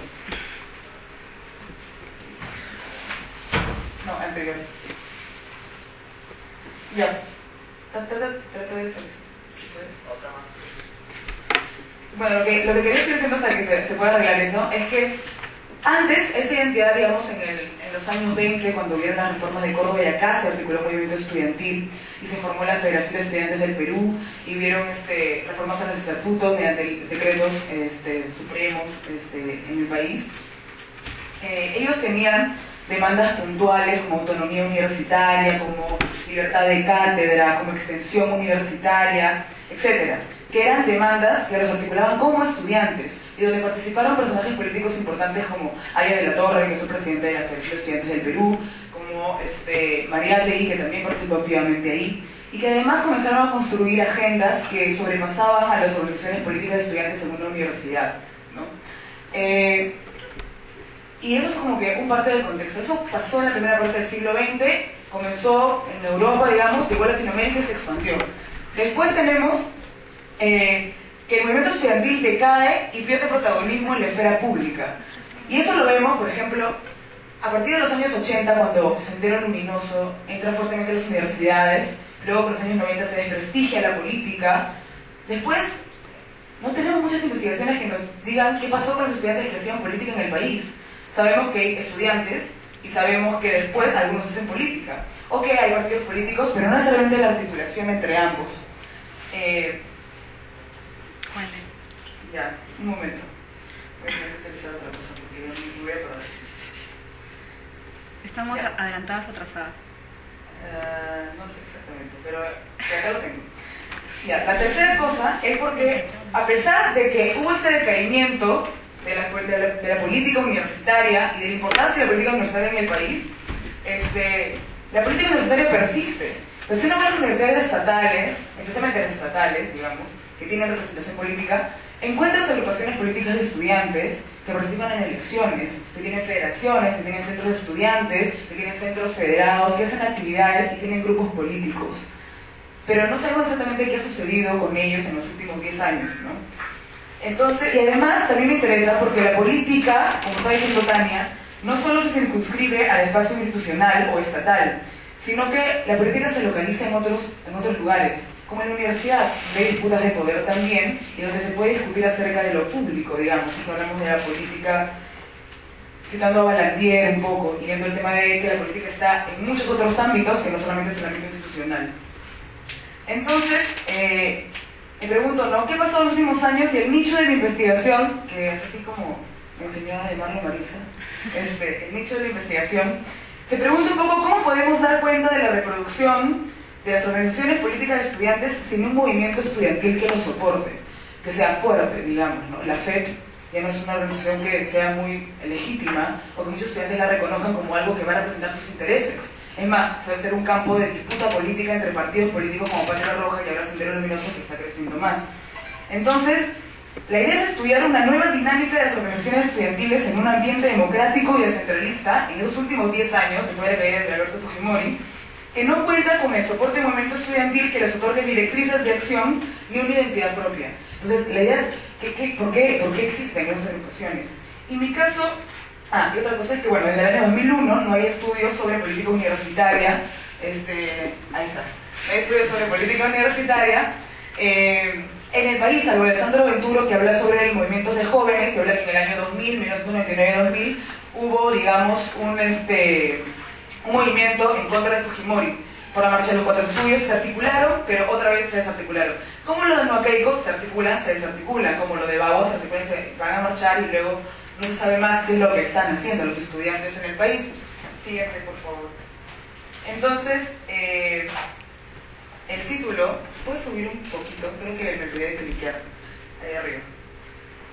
No, anterior. Ya. Trata, trata de hacer eso. ¿Sí puede? Otra más. Bueno, lo que, lo que quería decir siempre hasta que se, se pueda arreglar eso es que antes esa identidad, digamos, en, el, en los años veinte, cuando hubieron las reformas de Córdoba y acá se articuló un movimiento estudiantil y se formó la Federación de Estudiantes del Perú y hubieron este, reformas a los estatutos mediante decretos este, supremos este, en el país. Eh, ellos tenían demandas puntuales como autonomía universitaria, como libertad de cátedra, como extensión universitaria, etcétera, que eran demandas que los articulaban como estudiantes y donde participaron personajes políticos importantes como Aya de la Torre, que fue presidente de la Federación de Estudiantes del Perú, como este, María Ley, que también participó activamente ahí, y que además comenzaron a construir agendas que sobrepasaban a las organizaciones políticas de estudiantes en una universidad, ¿no? Eh, Y eso es como que un parte del contexto. Eso pasó en la primera parte del siglo veinte, comenzó en Europa, digamos, llegó a Latinoamérica y se expandió. Después tenemos eh, que el movimiento estudiantil decae y pierde protagonismo en la esfera pública. Y eso lo vemos, por ejemplo, a partir de los años ochenta, cuando Sendero Luminoso entra fuertemente en las universidades, luego por los años noventa se desprestigia la política. Después, no tenemos muchas investigaciones que nos digan qué pasó con los estudiantes que hacían política en el país. Sabemos que hay estudiantes y sabemos que después algunos hacen política, o que hay partidos políticos, pero no necesariamente la articulación entre ambos. Eh, ya, un momento. Voy a tener que utilizar otra cosa porque yo no voy a parar. ¿Estamos Ya. adelantadas o atrasadas? Uh, no sé exactamente, pero ya acá lo tengo. Ya, la tercera cosa es porque, a pesar de que hubo este decaimiento de la, de, la, de la política universitaria y de la importancia de la política universitaria en el país, este, la política universitaria persiste. Pero si uno ve las universidades estatales, especialmente las estatales, digamos, que tienen representación política, encuentras agrupaciones políticas de estudiantes que participan en elecciones, que tienen federaciones, que tienen centros de estudiantes, que tienen centros federados, que hacen actividades y tienen grupos políticos. Pero no sabemos exactamente qué ha sucedido con ellos en los últimos diez años, ¿no? Entonces, y además también me interesa porque la política, como está diciendo Tania, no solo se circunscribe al espacio institucional o estatal, sino que la política se localiza en otros, en otros lugares, como en la universidad, donde hay disputas de poder también, y donde se puede discutir acerca de lo público, digamos, si hablamos de la política, citando a Balandier un poco, y viendo el tema de que la política está en muchos otros ámbitos, que no solamente es el ámbito institucional. Entonces, eh, me pregunto, ¿no? ¿Qué pasó en los últimos años? Y el nicho de mi investigación, que es así como me enseñó a llamarlo Marisa, este, el nicho de la investigación, se pregunta un poco cómo podemos dar cuenta de la reproducción de las organizaciones políticas de estudiantes sin un movimiento estudiantil que los soporte, que sea fuerte, digamos, ¿no? La F E P ya no es una organización que sea muy legítima o que muchos estudiantes la reconozcan como algo que va a representar sus intereses. Es más, puede ser un campo de disputa política entre partidos políticos como Patria Roja y ahora Sendero Luminoso, que está creciendo más. Entonces, la idea es estudiar una nueva dinámica de las organizaciones estudiantiles en un ambiente democrático y descentralista en los últimos diez años, después de la caída de Alberto Fujimori, que no cuenta con el soporte del movimiento estudiantil que les otorgue directrices de acción ni una identidad propia. Entonces, la idea es, ¿qué, qué, por, qué, ¿por qué existen esas agrupaciones? En mi caso, ah, y otra cosa es que, bueno, desde el año dos mil uno no hay estudios sobre política universitaria, este, ahí está, no hay estudios sobre política universitaria, eh, en el país, salvo Alessandro Venturo, que habla sobre el movimiento de jóvenes, y habla que en el año dos mil, mil novecientos noventa y nueve a dos mil, hubo, digamos, un, este, un movimiento en contra de Fujimori. Por la marcha de los cuatro estudios se articularon, pero otra vez se desarticularon. Como lo de Nuaqueico se articulan, se desarticulan, como lo de Babo se articulan, se van a marchar y luego no se sabe más qué es lo que están haciendo los estudiantes en el país. Siguiente, por favor. Entonces, eh, el título, ¿puedes subir un poquito? Creo que me podría cliquear ahí arriba.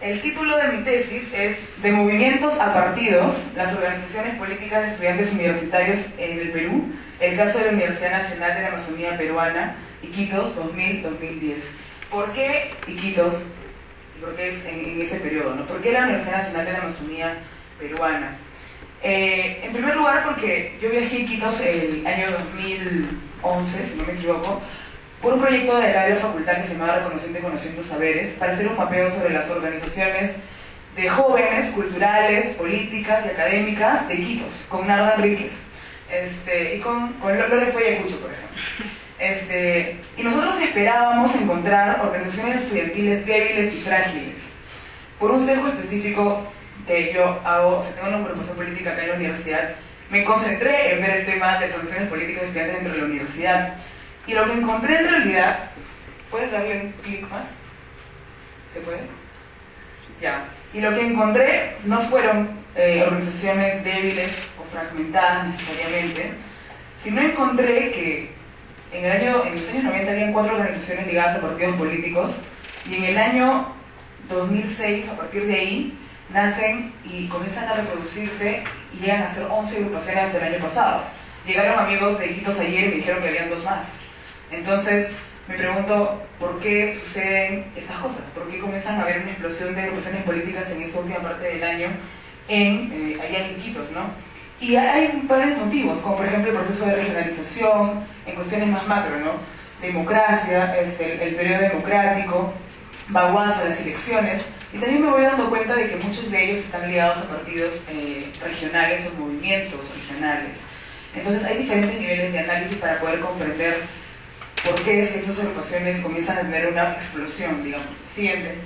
el título de mi tesis es De movimientos a partidos, las organizaciones políticas de estudiantes universitarios en el Perú, el caso de la Universidad Nacional de la Amazonía Peruana, Iquitos, dos mil a dos mil diez. ¿Por qué Iquitos? Porque es en, en ese periodo, ¿no? ¿Por qué la Universidad Nacional de la Amazonía Peruana? Eh, en primer lugar, porque yo viajé a Iquitos el año dos mil once, si no me equivoco, por un proyecto de la facultad que se llamaba Reconociendo y Conociendo Saberes, para hacer un mapeo sobre las organizaciones de jóvenes, culturales, políticas y académicas de Iquitos, con Narda Enríquez, este, y con, con Lore Foyacucho, por ejemplo. Este, y nosotros esperábamos encontrar organizaciones estudiantiles débiles y frágiles. Por un sesgo específico que yo hago, o sea, tengo una formación política acá en la universidad, me concentré en ver el tema de formaciones políticas de estudiantes dentro de la universidad. Y lo que encontré en realidad, ¿puedes darle un clic más? ¿Se puede? Ya. Y lo que encontré no fueron eh, organizaciones débiles o fragmentadas necesariamente, sino encontré que en, el año, en los años noventa habían cuatro organizaciones ligadas a partidos políticos, y en el año dos mil seis, a partir de ahí, nacen y comienzan a reproducirse y llegan a ser once agrupaciones del año pasado. Llegaron amigos de Iquitos ayer y me dijeron que habían dos más. Entonces me pregunto por qué suceden esas cosas, por qué comienzan a haber una explosión de agrupaciones políticas en esta última parte del año en, eh, allá en Iquitos, ¿no? Y hay varios motivos, como por ejemplo el proceso de regionalización, en cuestiones más macro, ¿no? Democracia, este, el, el periodo democrático, vaguazo, las elecciones, y también me voy dando cuenta de que muchos de ellos están ligados a partidos eh, regionales o movimientos regionales. Entonces hay diferentes niveles de análisis para poder comprender por qué es que esas agrupaciones comienzan a tener una explosión, digamos. Siguiente.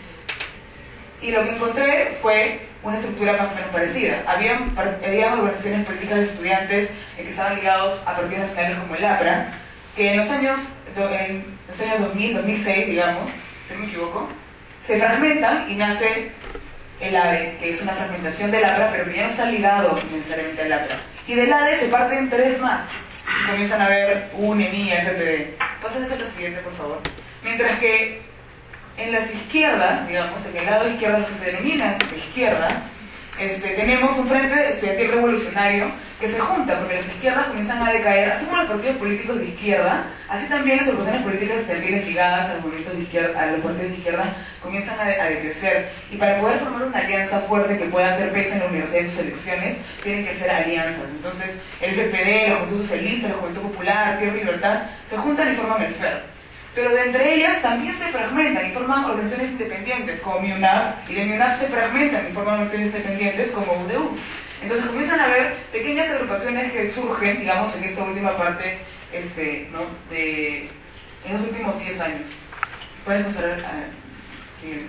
Y lo que encontré fue una estructura más o menos parecida. Había, había organizaciones políticas de estudiantes que estaban ligados a partidos nacionales como el APRA, que en los años, en los años dos mil, dos mil seis, digamos, si no me equivoco, se fragmentan y nace el ADE, que es una fragmentación del APRA, pero que ya no está ligado necesariamente al APRA. Y del ADE se parten tres más. Comienzan a ver U N E, M I, F P D. Pásense a la siguiente, por favor. Mientras que en las izquierdas, digamos, en el lado izquierdo que se denomina de izquierda, este, tenemos un frente estudiantil revolucionario que se junta, porque las izquierdas comienzan a decaer, así como los partidos políticos de izquierda, así también las organizaciones políticas estudiantiles ligadas a los movimientos de izquierda, a los partidos de izquierda, comienzan a, a decrecer. Y para poder formar una alianza fuerte que pueda hacer peso en la universidad y sus elecciones, tienen que ser alianzas. Entonces, el P P D, la Juventud Socialista, la Juventud Popular, Tierra y Libertad, se juntan y forman el F E R. Pero de entre ellas también se fragmentan y forman organizaciones independientes como MIUNAP, y de MIUNAP se fragmentan y forman organizaciones independientes como U D U. Entonces comienzan a haber pequeñas agrupaciones que surgen, digamos, en esta última parte, este, ¿no? de, en los últimos diez años. Pueden pasar a... a siguiente.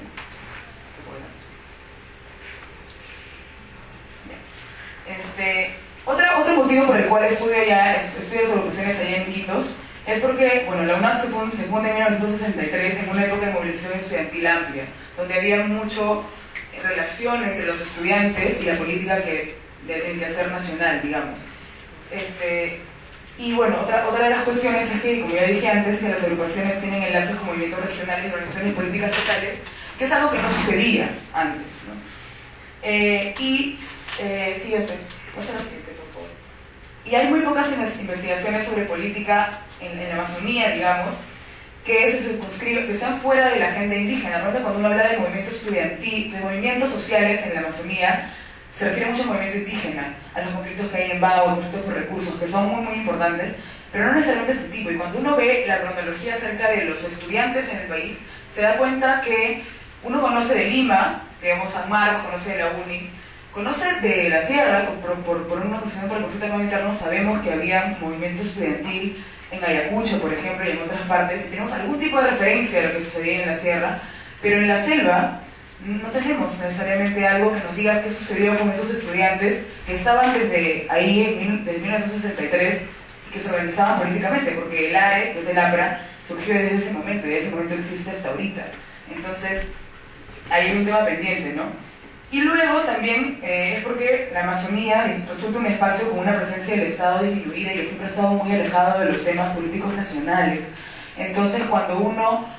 Este, otra, otro motivo por el cual estudio ya estudio las agrupaciones allá en Iquitos es porque, bueno, la UNAP se funda, se funda en mil novecientos sesenta y tres en una época de movilización estudiantil amplia, donde había mucho relación entre los estudiantes y la política que del quehacer nacional, digamos. Este, y bueno, otra, otra de las cuestiones es que, como ya dije antes, que las agrupaciones tienen enlaces con movimientos regionales y organizaciones políticas locales, que es algo que no sucedía antes, ¿no? Eh, y, eh, siguiente, pasa la siguiente, por favor. Y hay muy pocas investigaciones sobre política en, en la Amazonía, digamos, que se circunscriben, que están fuera de la agenda indígena. Realmente cuando uno habla de movimiento estudiantil, de movimientos sociales en la Amazonía, se refiere mucho al movimiento indígena, a los conflictos que hay en Bao, conflictos por recursos, que son muy, muy importantes, pero no necesariamente ese tipo. Y cuando uno ve la cronología acerca de los estudiantes en el país, se da cuenta que uno conoce de Lima, digamos San Marcos, conoce de la UNI, conoce de la Sierra, por, por, por una cuestión por el conflicto armado interno, sabemos que había movimiento estudiantil en Ayacucho, por ejemplo, y en otras partes, y tenemos algún tipo de referencia a lo que sucedía en la Sierra, pero en la selva no tenemos necesariamente algo que nos diga qué sucedió con esos estudiantes que estaban desde ahí, desde mil novecientos sesenta y tres, y que se organizaban políticamente, porque el ARE, que es el APRA, surgió desde ese momento, y desde ese momento existe hasta ahorita. Entonces, hay un tema pendiente, ¿no? Y luego también eh, es porque la Amazonía resulta un espacio con una presencia del Estado disminuida y que siempre ha estado muy alejado de los temas políticos nacionales. Entonces, cuando uno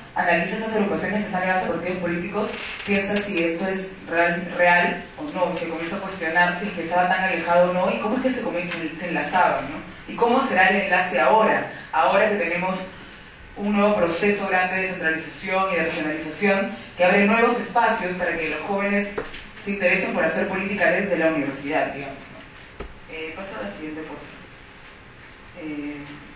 analiza esas agrupaciones que están ligadas a partidos políticos, piensa si esto es real, real o no, se comienza a cuestionar si es que estaba tan alejado o no, y cómo es que se, comienza, se enlazaban, ¿no? Y cómo será el enlace ahora, ahora que tenemos un nuevo proceso grande de descentralización y de regionalización que abre nuevos espacios para que los jóvenes se interesen por hacer política desde la universidad, digamos, ¿no? Eh, pasa a la siguiente foto. Eh,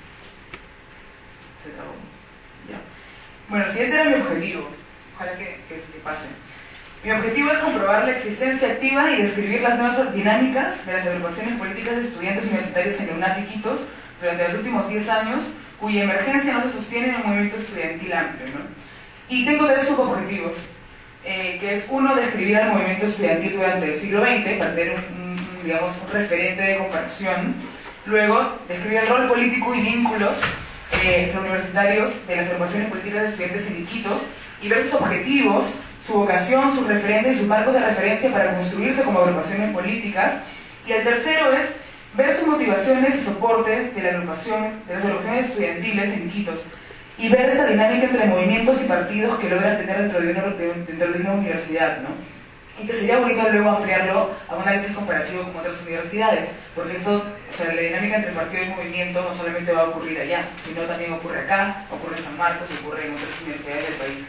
se trabó. Ya. Bueno, el siguiente era mi objetivo. Ojalá que, que, que pase. Mi objetivo es comprobar la existencia activa y describir las nuevas dinámicas de las agrupaciones políticas de estudiantes universitarios en la UNAP Iquitos durante los últimos diez años, cuya emergencia no se sostiene en un movimiento estudiantil amplio, ¿no? Y tengo tres subobjetivos, eh, que es uno, describir al movimiento estudiantil durante el siglo veinte, para tener un, un, digamos, un referente de comparación. Luego, describir el rol político y vínculos eh, extrauniversitarios de las agrupaciones políticas de estudiantes en Iquitos y ver sus objetivos, su vocación, sus referentes y sus marcos de referencia para construirse como agrupaciones políticas. Y el tercero es ver sus motivaciones y soportes de, la agrupación, de las agrupaciones estudiantiles en Iquitos y ver esa dinámica entre movimientos y partidos que logran tener dentro de una, dentro de una universidad, ¿no? Y que sería bonito luego ampliarlo a un análisis comparativo con otras universidades, porque esto, o sea, la dinámica entre partido y movimiento no solamente va a ocurrir allá, sino también ocurre acá, ocurre en San Marcos y ocurre en otras universidades del país.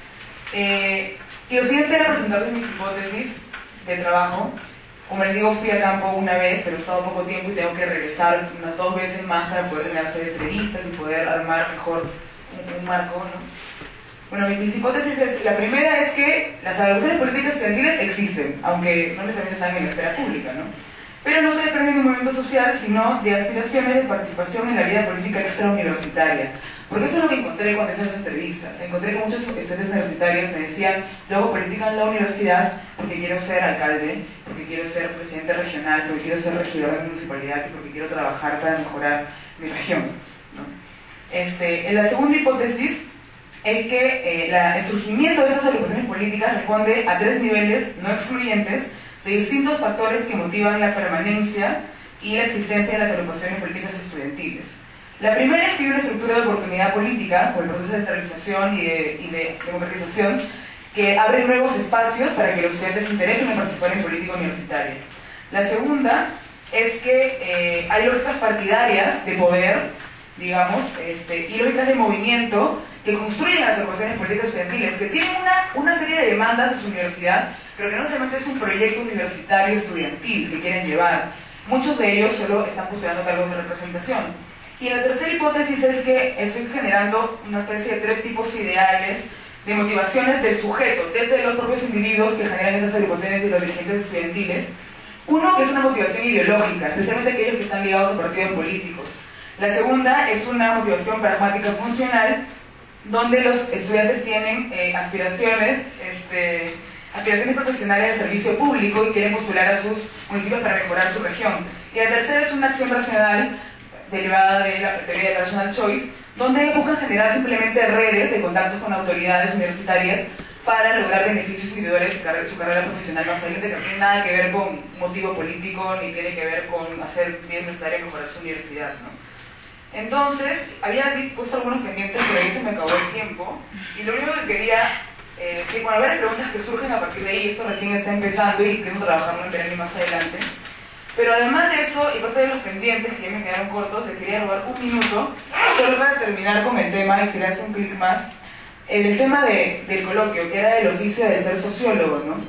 Eh, y lo siguiente era presentarles mis hipótesis de trabajo. Como les digo, fui a campo una vez, pero he estado poco tiempo y tengo que regresar unas dos veces más para poder hacer entrevistas y poder armar mejor un, un marco, ¿no? Bueno, mis hipótesis es, la primera es que las agrupaciones políticas estudiantiles existen, aunque no necesariamente están en la esfera pública, ¿no? Pero no se desprenden de un movimiento social, sino de aspiraciones de participación en la vida política extrauniversitaria. Porque eso es lo que encontré cuando hice las entrevistas. Encontré que muchos estudiantes universitarios me decían, yo hago política en la universidad porque quiero ser alcalde, porque quiero ser presidente regional, porque quiero ser regidor de municipalidad y porque quiero trabajar para mejorar mi región, ¿no? Este, en la segunda hipótesis es que eh, la, el surgimiento de esas agrupaciones políticas responde a tres niveles no excluyentes de distintos factores que motivan la permanencia y la existencia de las agrupaciones políticas estudiantiles. La primera es que hay una estructura de oportunidad política, con el proceso de centralización y de, y de democratización, que abre nuevos espacios para que los estudiantes se interesen en participar en política universitaria. La segunda es que eh, hay lógicas partidarias de poder, digamos, este, y lógicas de movimiento que construyen las agrupaciones políticas estudiantiles, que tienen una, una serie de demandas de su universidad, pero que no solamente es un proyecto universitario estudiantil que quieren llevar. Muchos de ellos solo están postulando cargos de representación. Y la tercera hipótesis es que estoy generando una especie de tres tipos ideales de motivaciones del sujeto, desde los propios individuos que generan esas agrupaciones y los dirigentes estudiantiles. Uno, que es una motivación ideológica, especialmente aquellos que están ligados a partidos políticos. La segunda es una motivación pragmática funcional, donde los estudiantes tienen eh, aspiraciones, este, aspiraciones profesionales de servicio público y quieren postular a sus municipios para mejorar su región. Y la tercera es una acción racional derivada de la teoría de Rational Choice, donde buscan generar simplemente redes de contactos con autoridades universitarias para lograr beneficios individuales de su carrera profesional más adelante, que no tiene nada que ver con motivo político ni tiene que ver con hacer bien necesario mejorar su universidad, ¿no? Entonces, había puesto algunos pendientes, pero ahí se me acabó el tiempo. Y lo único que quería eh, decir, bueno, a ver, preguntas que surgen a partir de ahí, esto recién está empezando y quiero trabajarlo en verano más adelante. Pero además de eso, y parte de los pendientes que ya me quedaron cortos, les quería robar un minuto, solo para terminar con el tema, y si le hace un clic más, eh, del tema de, del coloquio, que era el oficio de ser sociólogo, ¿no?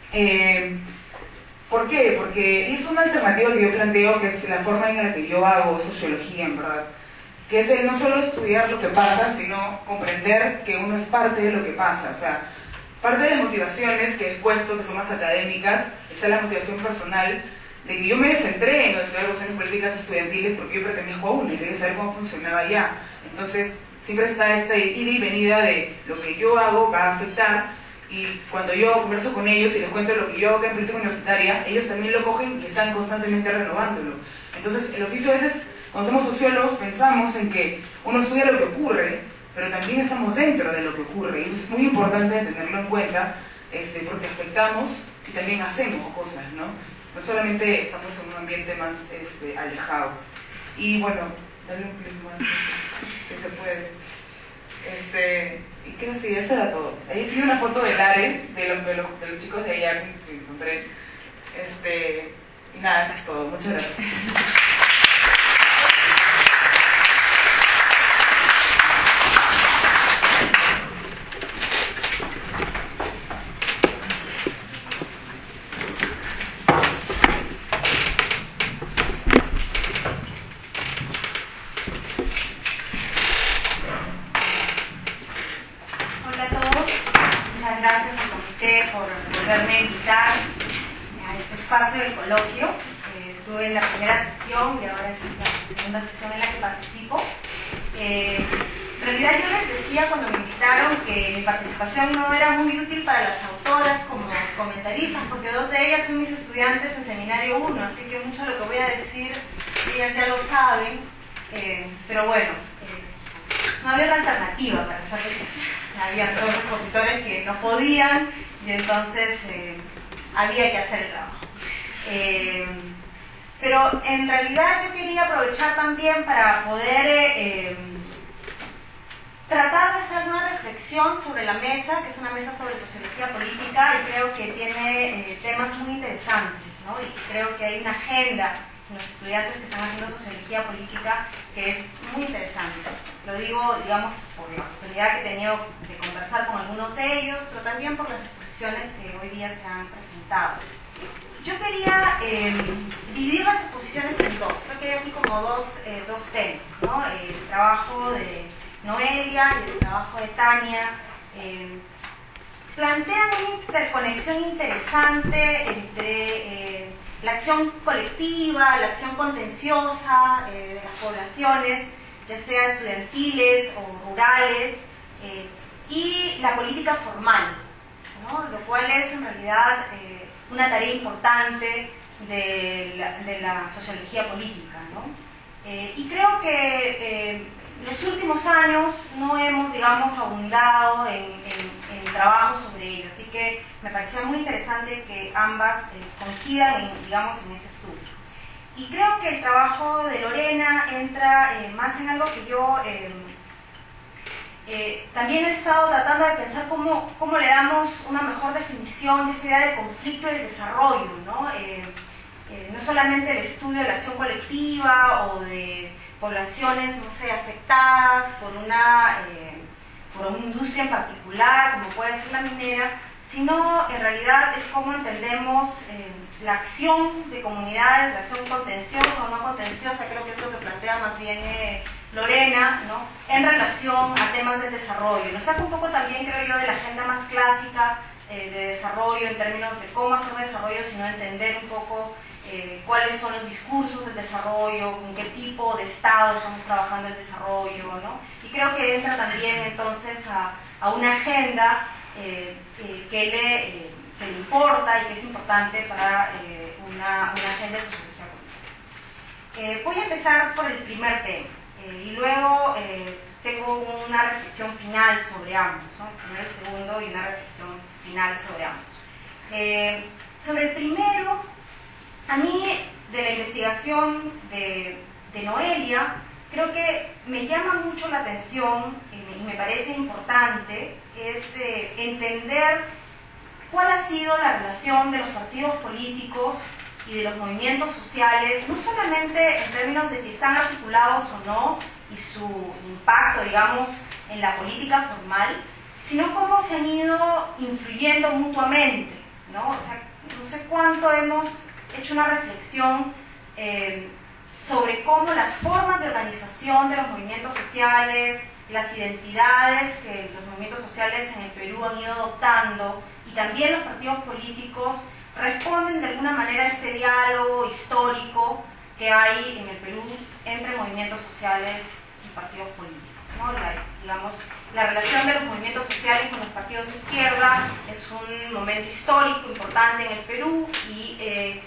Eh, ¿Por qué? Porque es una alternativa que yo planteo, que es la forma en la que yo hago sociología, en verdad, que es el no solo estudiar lo que pasa, sino comprender que uno es parte de lo que pasa. O sea, parte de las motivaciones que he puesto, que son más académicas, está la motivación personal, de que yo me centré en estudiar cuestiones políticas estudiantiles porque yo pertenezco a una y quería saber cómo funcionaba allá. Entonces, siempre está esta ida y venida de lo que yo hago va a afectar. Y cuando yo converso con ellos y les cuento lo que yo hago en política universitaria, ellos también lo cogen y están constantemente renovándolo. Entonces, el oficio a veces, cuando somos sociólogos, pensamos en que uno estudia lo que ocurre, pero también estamos dentro de lo que ocurre. Y eso es muy importante tenerlo en cuenta, este, porque afectamos y también hacemos cosas, ¿no? No solamente estamos en un ambiente más este, alejado. Y bueno, dale un clic más, si se puede. Este, y qué no sé, eso era todo. Ahí tiene una foto del ARE, de los, de los, de los chicos de allá que encontré. Este, y nada, eso es todo. Muchas gracias. Del coloquio, eh, estuve en la primera sesión y ahora esta es la segunda sesión en la que participo. Eh, en realidad yo les decía cuando me invitaron que mi participación no era muy útil para las autoras como comentaristas, porque dos de ellas son mis estudiantes en seminario uno, así que mucho de lo que voy a decir ellas ya lo saben, eh, pero bueno, eh, no había otra alternativa para hacer exposiciones. Había dos expositores que no podían y entonces eh, había que hacer el trabajo. Eh, pero en realidad yo quería aprovechar también para poder eh, tratar de hacer una reflexión sobre la mesa, que es una mesa sobre sociología política, y creo que tiene eh, temas muy interesantes, ¿no? Y creo que hay una agenda en los estudiantes que están haciendo sociología política que es muy interesante. Lo digo, digamos, por la oportunidad que he tenido de conversar con algunos de ellos, pero también por las exposiciones que hoy día se han presentado. Yo quería eh, dividir las exposiciones en dos. Creo que hay aquí como dos, eh, dos temas, ¿no? El trabajo de Noelia y el trabajo de Tania eh, plantean una interconexión interesante entre eh, la acción colectiva, la acción contenciosa eh, de las poblaciones, ya sea estudiantiles o rurales, eh, y la política formal, ¿no? Lo cual es en realidad eh, una tarea importante de la, de la sociología política, ¿no? Eh, y creo que en eh, los últimos años no hemos, digamos, abundado en, en, en trabajo sobre ello, así que me parecía muy interesante que ambas eh, coincidan, en, digamos, en ese estudio. Y creo que el trabajo de Lorena entra eh, más en algo que yo eh, Eh, también he estado tratando de pensar cómo, cómo le damos una mejor definición de esta idea de conflicto y el desarrollo, ¿no? Eh, eh, no solamente el estudio de la acción colectiva o de poblaciones, no sé, afectadas por una, eh, por una industria en particular, como puede ser la minera, sino en realidad es cómo entendemos eh, la acción de comunidades, la acción contenciosa o no contenciosa, creo que es lo que plantea más bien eh, Lorena, ¿no? En relación a temas del desarrollo. Nos saca un poco también, creo yo, de la agenda más clásica eh, de desarrollo en términos de cómo hacer desarrollo, sino entender un poco eh, cuáles son los discursos del desarrollo, con qué tipo de Estado estamos trabajando el desarrollo, ¿no? Y creo que entra también entonces a, a una agenda eh, eh, que, le, eh, que le importa y que es importante para eh, una, una agenda de sociología política. Eh, voy a empezar por el primer tema. Eh, y luego eh, tengo una reflexión final sobre ambos, ¿no? El primero y el segundo, y una reflexión final sobre ambos. Eh, sobre el primero, a mí de la investigación de, de Noelia, creo que me llama mucho la atención y me parece importante es eh, entender cuál ha sido la relación de los partidos políticos y de los movimientos sociales, no solamente en términos de si están articulados o no y su impacto, digamos, en la política formal, sino cómo se han ido influyendo mutuamente, ¿no? O sea, no sé cuánto hemos hecho una reflexión eh, sobre cómo las formas de organización de los movimientos sociales, las identidades que los movimientos sociales en el Perú han ido adoptando y también los partidos políticos responden de alguna manera a este diálogo histórico que hay en el Perú entre movimientos sociales y partidos políticos, ¿no? La, digamos, la relación de los movimientos sociales con los partidos de izquierda es un momento histórico importante en el Perú y eh,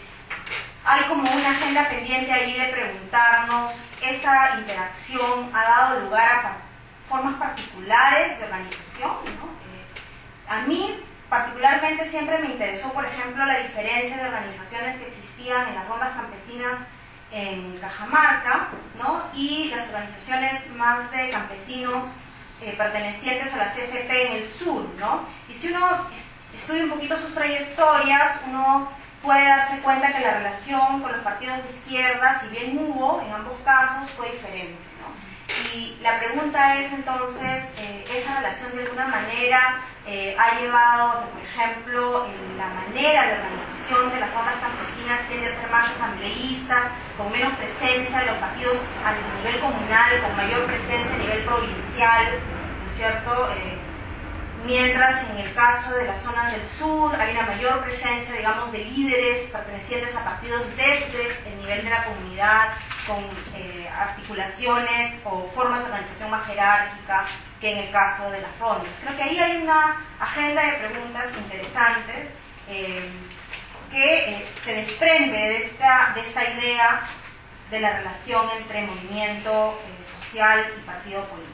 hay como una agenda pendiente ahí de preguntarnos, ¿esta interacción ha dado lugar a formas particulares de organización, ¿no? Eh, a mí particularmente siempre me interesó, por ejemplo, la diferencia de organizaciones que existían en las rondas campesinas en Cajamarca, ¿no? Y las organizaciones más de campesinos eh, pertenecientes a la C C P en el sur, ¿no? Y si uno estudia un poquito sus trayectorias, uno puede darse cuenta que la relación con los partidos de izquierda, si bien hubo, en ambos casos fue diferente, ¿no? Y la pregunta es entonces, eh, ¿esa relación de alguna manera eh, ha llevado a que, por ejemplo, en la manera de organización de las rondas campesinas tiende a ser más asambleísta, con menos presencia de los partidos a nivel comunal, con mayor presencia a nivel provincial, ¿no es cierto? Eh, mientras en el caso de las zonas del sur hay una mayor presencia, digamos, de líderes pertenecientes a partidos desde el nivel de la comunidad, con eh, articulaciones o formas de organización más jerárquica que en el caso de las rondas. Creo que ahí hay una agenda de preguntas interesantes eh, que eh, se desprende de esta, de esta idea de la relación entre movimiento eh, social y partido político.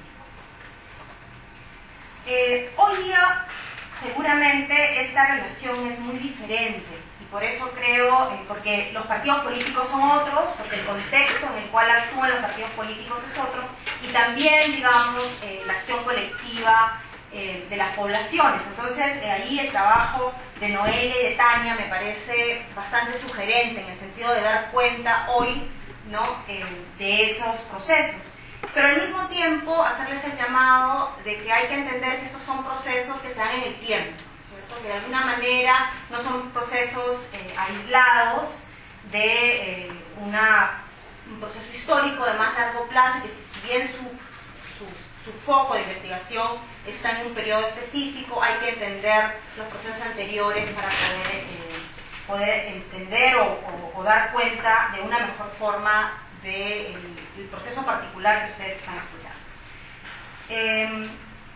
Eh, hoy día seguramente esta relación es muy diferente y por eso creo, eh, porque los partidos políticos son otros, porque el contexto en el cual actúan los partidos políticos es otro y también, digamos, eh, la acción colectiva eh, de las poblaciones. Entonces eh, ahí el trabajo de Noelia y de Tania me parece bastante sugerente en el sentido de dar cuenta hoy, ¿no?, eh, de esos procesos. Pero al mismo tiempo hacerles el llamado de que hay que entender que estos son procesos que se dan en el tiempo, ¿cierto? Que de alguna manera no son procesos eh, aislados de eh, una, un proceso histórico de más largo plazo, que si, si bien su, su, su foco de investigación está en un periodo específico, hay que entender los procesos anteriores para poder, eh, poder entender o, o, o dar cuenta de una mejor forma del el proceso particular que ustedes están estudiando. Eh,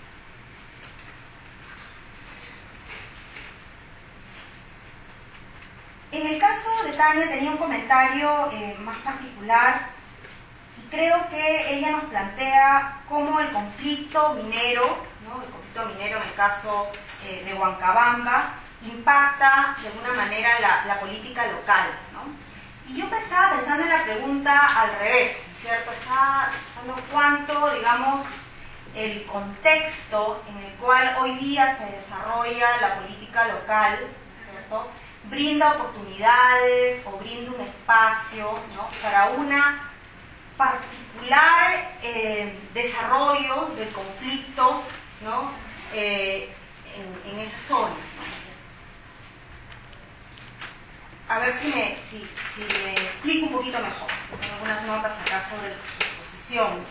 en el caso de Tania tenía un comentario eh, más particular y creo que ella nos plantea cómo el conflicto minero, ¿no?, el conflicto minero en el caso eh, de Huancabamba, impacta de alguna manera la, la política local, ¿no? Y yo estaba pensando en la pregunta al revés, ¿cierto? Estaba pensando cuánto, digamos, el contexto en el cual hoy día se desarrolla la política local, ¿cierto?, brinda oportunidades o brinda un espacio, ¿no?, para una particular eh, desarrollo del conflicto, ¿no?, eh, en, en esa zona, ¿no? A ver si me, si, si me explico un poquito mejor. Tengo algunas notas acá sobre la exposición.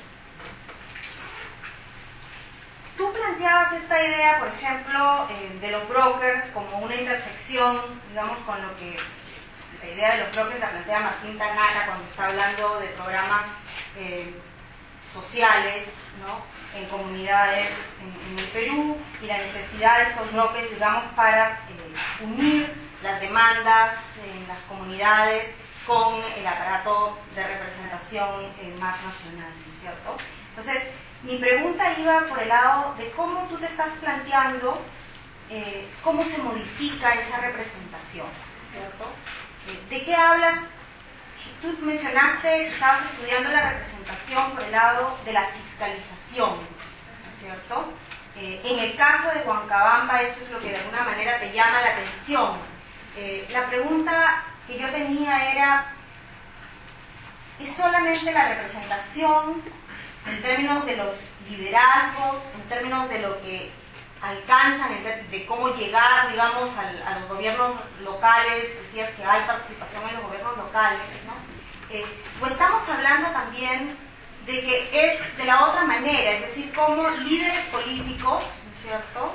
Tú planteabas esta idea, por ejemplo, eh, de los brokers como una intersección, digamos, con lo que la idea de los brokers la plantea Martín Tanaka cuando está hablando de programas eh, sociales, ¿no?, en comunidades en, en el Perú, y la necesidad de estos brokers, digamos, para eh, unir las demandas en las comunidades con el aparato de representación eh, más nacional, ¿no es cierto? Entonces, mi pregunta iba por el lado de cómo tú te estás planteando eh, cómo se modifica esa representación, ¿cierto? Eh, ¿De qué hablas? Tú mencionaste que estabas estudiando la representación por el lado de la fiscalización, ¿no es cierto? Eh, en el caso de Huancabamba, eso es lo que de alguna manera te llama la atención. Eh, la pregunta que yo tenía era, ¿es solamente la representación en términos de los liderazgos, en términos de lo que alcanzan, de, de cómo llegar, digamos, al, a los gobiernos locales? Decías que hay participación en los gobiernos locales, ¿no? Eh, pues estamos hablando también de que es de la otra manera, es decir, cómo líderes políticos, ¿no es cierto?,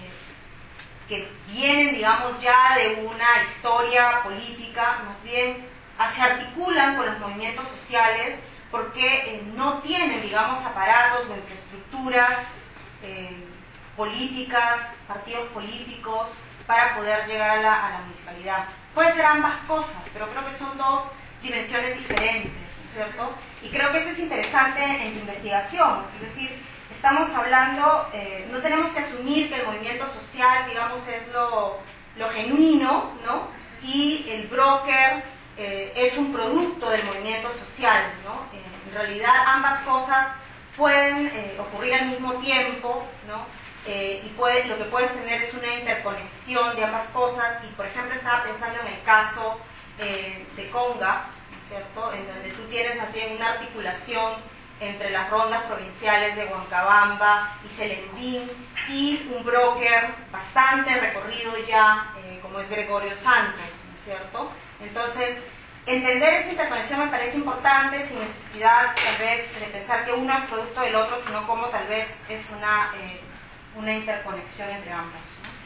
que vienen, digamos, ya de una historia política, más bien se articulan con los movimientos sociales porque eh, no tienen, digamos, aparatos o infraestructuras eh, políticas, partidos políticos, para poder llegar a la, a la municipalidad. Puede ser ambas cosas, pero creo que son dos dimensiones diferentes, ¿no es cierto? Y creo que eso es interesante en tu investigación, es decir, estamos hablando, eh, no tenemos que asumir que el movimiento social, digamos, es lo, lo genuino, ¿no? Y el broker eh, es un producto del movimiento social, ¿no? Eh, en realidad ambas cosas pueden eh, ocurrir al mismo tiempo, ¿no? Eh, y puede, lo que puedes tener es una interconexión de ambas cosas. Y por ejemplo estaba pensando en el caso eh, de Conga, ¿no es cierto?, en donde tú tienes más bien una articulación entre las rondas provinciales de Huancabamba y Celendín y un broker bastante recorrido ya, eh, como es Gregorio Santos, ¿no es cierto? Entonces, entender esa interconexión me parece importante, sin necesidad tal vez de pensar que uno es producto del otro, sino como tal vez es una, eh, una interconexión entre ambos, ¿no?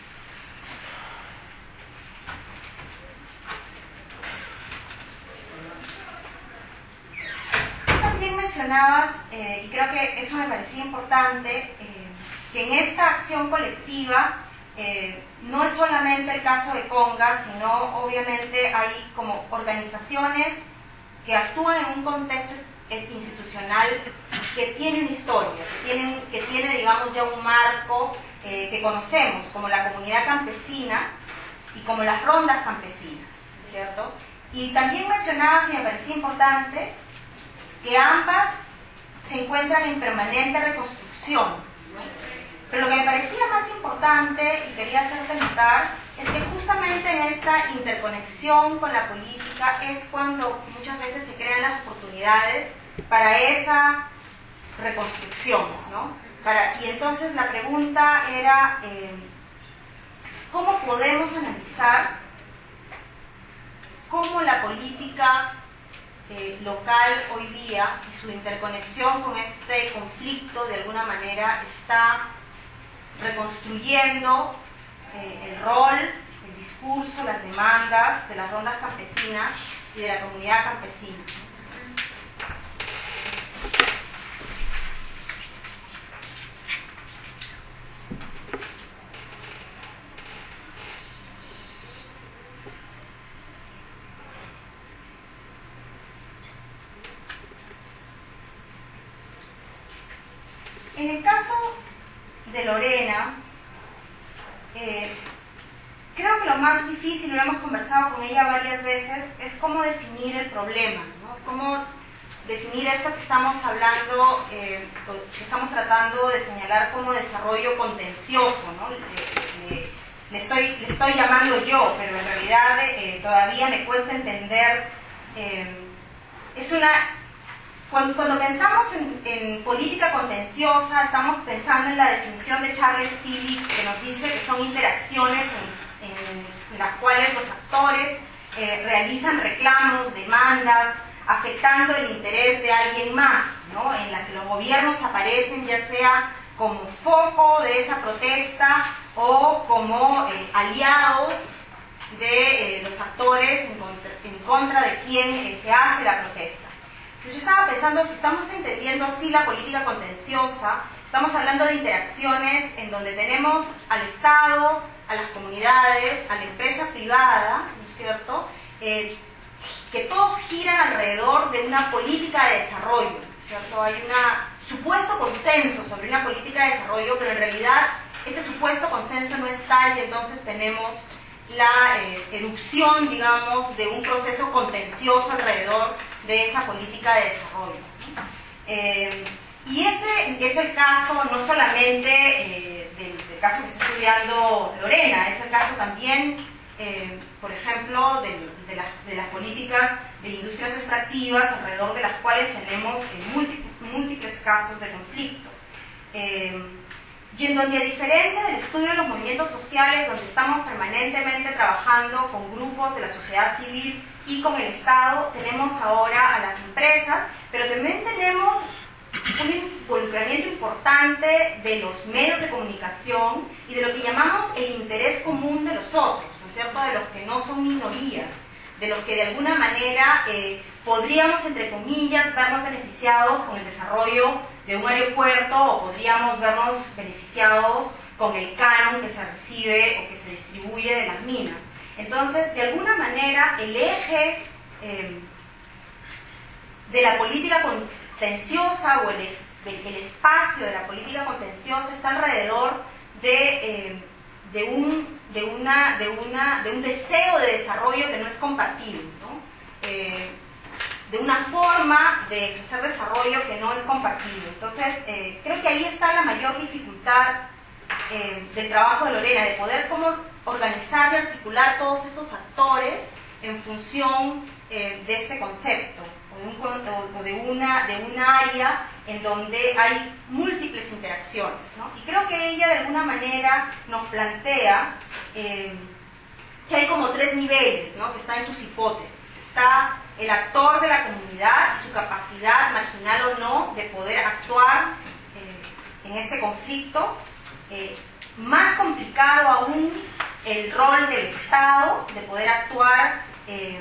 También mencionabas, eh, y creo que eso me parecía importante, eh, que en esta acción colectiva eh, no es solamente el caso de Conga, sino obviamente hay como organizaciones que actúan en un contexto institucional que tiene una historia, que, tienen, que tiene, digamos, ya un marco eh, que conocemos, como la comunidad campesina y como las rondas campesinas, ¿cierto? Y también mencionabas, y me parecía importante, que ambas se encuentran en permanente reconstrucción, ¿no? Pero lo que me parecía más importante, y quería hacerte notar, es que justamente en esta interconexión con la política es cuando muchas veces se crean las oportunidades para esa reconstrucción, ¿no? Para, y entonces la pregunta era, eh, ¿cómo podemos analizar cómo la política eh, local hoy día y su interconexión con este conflicto de alguna manera está reconstruyendo eh, el rol, el discurso, las demandas de las rondas campesinas y de la comunidad campesina? En el caso de Lorena, eh, creo que lo más difícil, lo hemos conversado con ella varias veces, es cómo definir el problema, ¿no? Cómo definir esto que estamos hablando, eh, que estamos tratando de señalar como desarrollo contencioso, ¿no? Le, le, le, estoy, le estoy llamando yo, pero en realidad eh, todavía me cuesta entender. Eh, es una... Cuando, cuando pensamos en, en política contenciosa, estamos pensando en la definición de Charles Tillich, que nos dice que son interacciones en, en, en las cuales los actores eh, realizan reclamos, demandas, afectando el interés de alguien más, ¿no? En la que los gobiernos aparecen ya sea como foco de esa protesta o como eh, aliados de eh, los actores en contra, en contra de quien eh, se hace la protesta. Yo estaba pensando, si estamos entendiendo así la política contenciosa, estamos hablando de interacciones en donde tenemos al Estado, a las comunidades, a la empresa privada, ¿no es cierto?, eh, que todos giran alrededor de una política de desarrollo, ¿no es cierto? Hay un supuesto consenso sobre una política de desarrollo, pero en realidad ese supuesto consenso no está, y entonces tenemos la eh, erupción, digamos, de un proceso contencioso alrededor de esa política de desarrollo. Eh, y ese es el caso no solamente eh, del, del caso que está estudiando Lorena, es el caso también, eh, por ejemplo, de, de, la, de las políticas de industrias extractivas, alrededor de las cuales tenemos eh, múltiples, múltiples casos de conflicto. Eh, y en donde, a diferencia del estudio de los movimientos sociales, donde estamos permanentemente trabajando con grupos de la sociedad civil y con el Estado, tenemos ahora a las empresas, pero también tenemos un involucramiento importante de los medios de comunicación y de lo que llamamos el interés común de los otros, ¿no es cierto?, de los que no son minorías, de los que de alguna manera eh, podríamos, entre comillas, vernos beneficiados con el desarrollo de un aeropuerto, o podríamos vernos beneficiados con el canon que se recibe o que se distribuye de las minas. Entonces, de alguna manera, el eje eh, de la política contenciosa, o el, es, el, el espacio de la política contenciosa, está alrededor de, eh, de, un, de, una, de, una, de un deseo de desarrollo que no es compartido, ¿no? Eh, de una forma de ejercer desarrollo que no es compartido. Entonces, eh, creo que ahí está la mayor dificultad eh, del trabajo de Lorena, de poder cómo organizar y articular todos estos actores en función eh, de este concepto, o de, un, o de, una, de un área en donde hay múltiples interacciones, ¿no? Y creo que ella de alguna manera nos plantea eh, que hay como tres niveles, ¿no?, que están en tus hipótesis. Está el actor de la comunidad y su capacidad, marginal o no, de poder actuar eh, en este conflicto. Eh, más complicado aún, el rol del Estado, de poder actuar eh,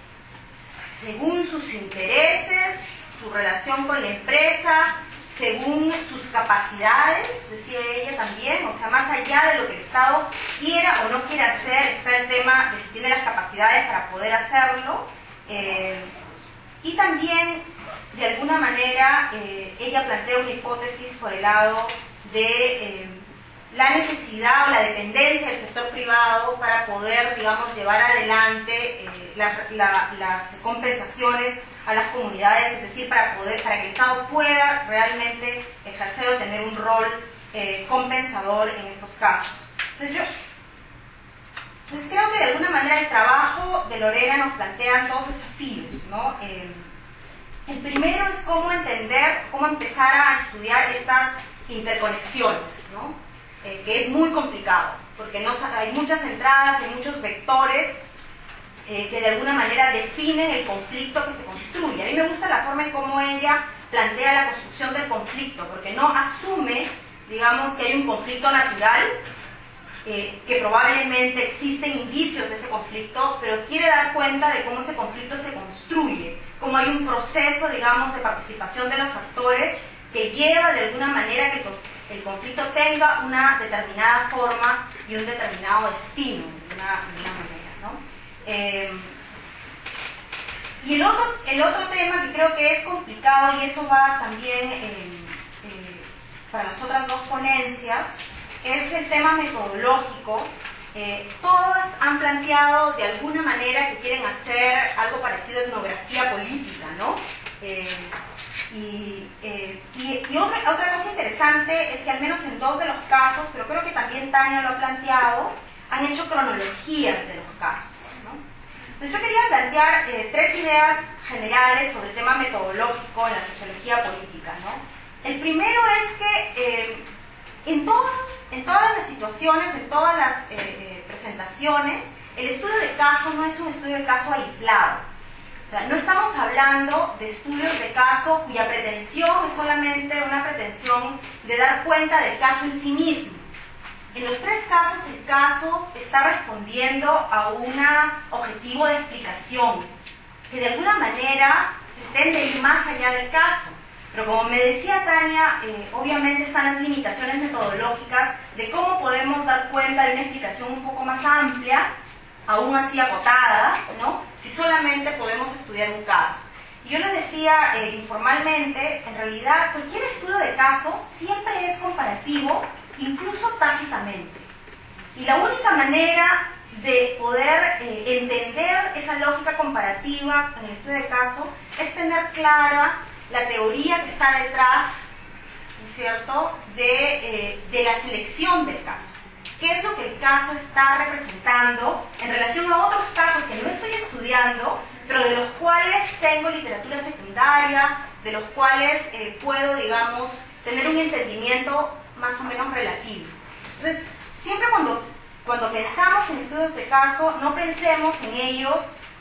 según sus intereses, su relación con la empresa, según sus capacidades, decía ella también, o sea, más allá de lo que el Estado quiera o no quiera hacer, está el tema de si tiene las capacidades para poder hacerlo. Eh, y también, de alguna manera, eh, ella plantea una hipótesis por el lado de eh, la necesidad o la dependencia del sector privado para poder, digamos, llevar adelante eh, la, la, las compensaciones a las comunidades, es decir, para poder para que el Estado pueda realmente ejercer o tener un rol eh, compensador en estos casos. Entonces, yo, entonces creo que de alguna manera el trabajo de Lorena nos plantea dos desafíos, ¿no? Eh, el primero es cómo entender, cómo empezar a estudiar estas interconexiones, ¿no? Eh, que es muy complicado, porque no, hay muchas entradas, hay muchos vectores eh, que de alguna manera definen el conflicto que se construye. A mí me gusta la forma en cómo ella plantea la construcción del conflicto, porque no asume, digamos, que hay un conflicto natural, eh, que probablemente existen indicios de ese conflicto, pero quiere dar cuenta de cómo ese conflicto se construye, cómo hay un proceso, digamos, de participación de los actores que lleva de alguna manera que el el conflicto tenga una determinada forma y un determinado destino, de una, de una manera, ¿no? Eh, y el otro, el otro tema que creo que es complicado, y eso va también eh, eh, para las otras dos ponencias, es el tema metodológico. Eh, todas han planteado de alguna manera que quieren hacer algo parecido a etnografía política, ¿no? Eh, Y, eh, y, y otra, otra cosa interesante es que al menos en dos de los casos, pero creo que también Tania lo ha planteado, han hecho cronologías de los casos, ¿no? Entonces yo quería plantear eh, tres ideas generales sobre el tema metodológico en la sociología política, ¿no? El primero es que eh, en, todos, en todas las situaciones, en todas las eh, eh, presentaciones, el estudio de caso no es un estudio de caso aislado. O sea, no estamos hablando de estudios de caso cuya pretensión es solamente una pretensión de dar cuenta del caso en sí mismo. En los tres casos, el caso está respondiendo a un objetivo de explicación que de alguna manera pretende ir más allá del caso. Pero como me decía Tania, eh, obviamente están las limitaciones metodológicas de cómo podemos dar cuenta de una explicación un poco más amplia, aún así acotada, ¿no?, si solamente podemos estudiar un caso. Y yo les decía eh, informalmente, en realidad cualquier estudio de caso siempre es comparativo, incluso tácitamente. Y la única manera de poder eh, entender esa lógica comparativa en el estudio de caso es tener clara la teoría que está detrás, ¿no es cierto?, de, eh, de la selección del caso. ¿Qué es lo que el caso está representando en relación a otros casos que no estoy estudiando, pero de los cuales tengo literatura secundaria, de los cuales eh, puedo, digamos, tener un entendimiento más o menos relativo? Entonces, siempre cuando, cuando pensamos en estudios de caso, no pensemos en ellos